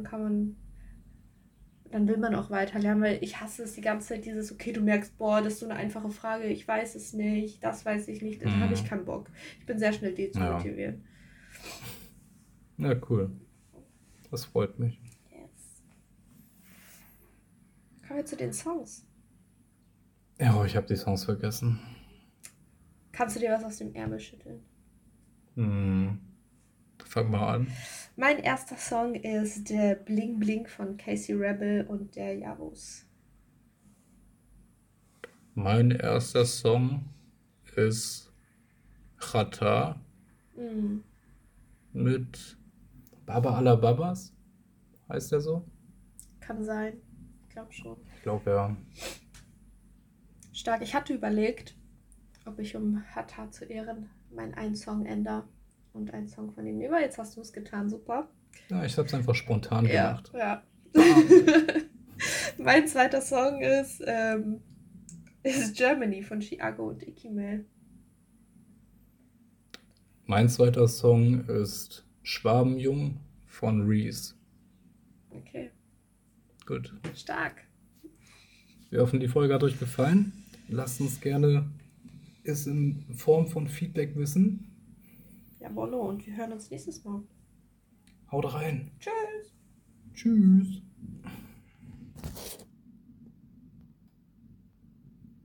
Dann will man auch weiterlernen, weil ich hasse es die ganze Zeit, dieses, okay, du merkst, boah, das ist so eine einfache Frage, ich weiß es nicht, das weiß ich nicht, da habe ich keinen Bock. Ich bin sehr schnell demotiviert. Ja, cool. Das freut mich. Yes. Kommen wir zu den Songs. Ja, ich habe die Songs vergessen. Kannst du dir was aus dem Ärmel schütteln? Fang mal an. Mein erster Song ist der Bling Bling von Casey Rebel und der Javos. Mein erster Song ist Chata mit Baba Alla Babas. Heißt der so? Kann sein. Ich glaube schon. Ich glaube, ja. Stark. Ich hatte überlegt, ob ich um Hatta zu Ehren meinen einen Song ändere und einen Song von ihm nehme. Jetzt hast du es getan, super. Ja, ich habe es einfach spontan gemacht. Ja. Mein zweiter Song ist Germany von Chiago und Ikimel. Mein zweiter Song ist Schwabenjung von Reese. Okay. Gut. Stark. Wir hoffen, die Folge hat euch gefallen. Lasst uns gerne es in Form von Feedback wissen. Jawollo, und wir hören uns nächstes Mal. Haut rein. Tschüss. Tschüss.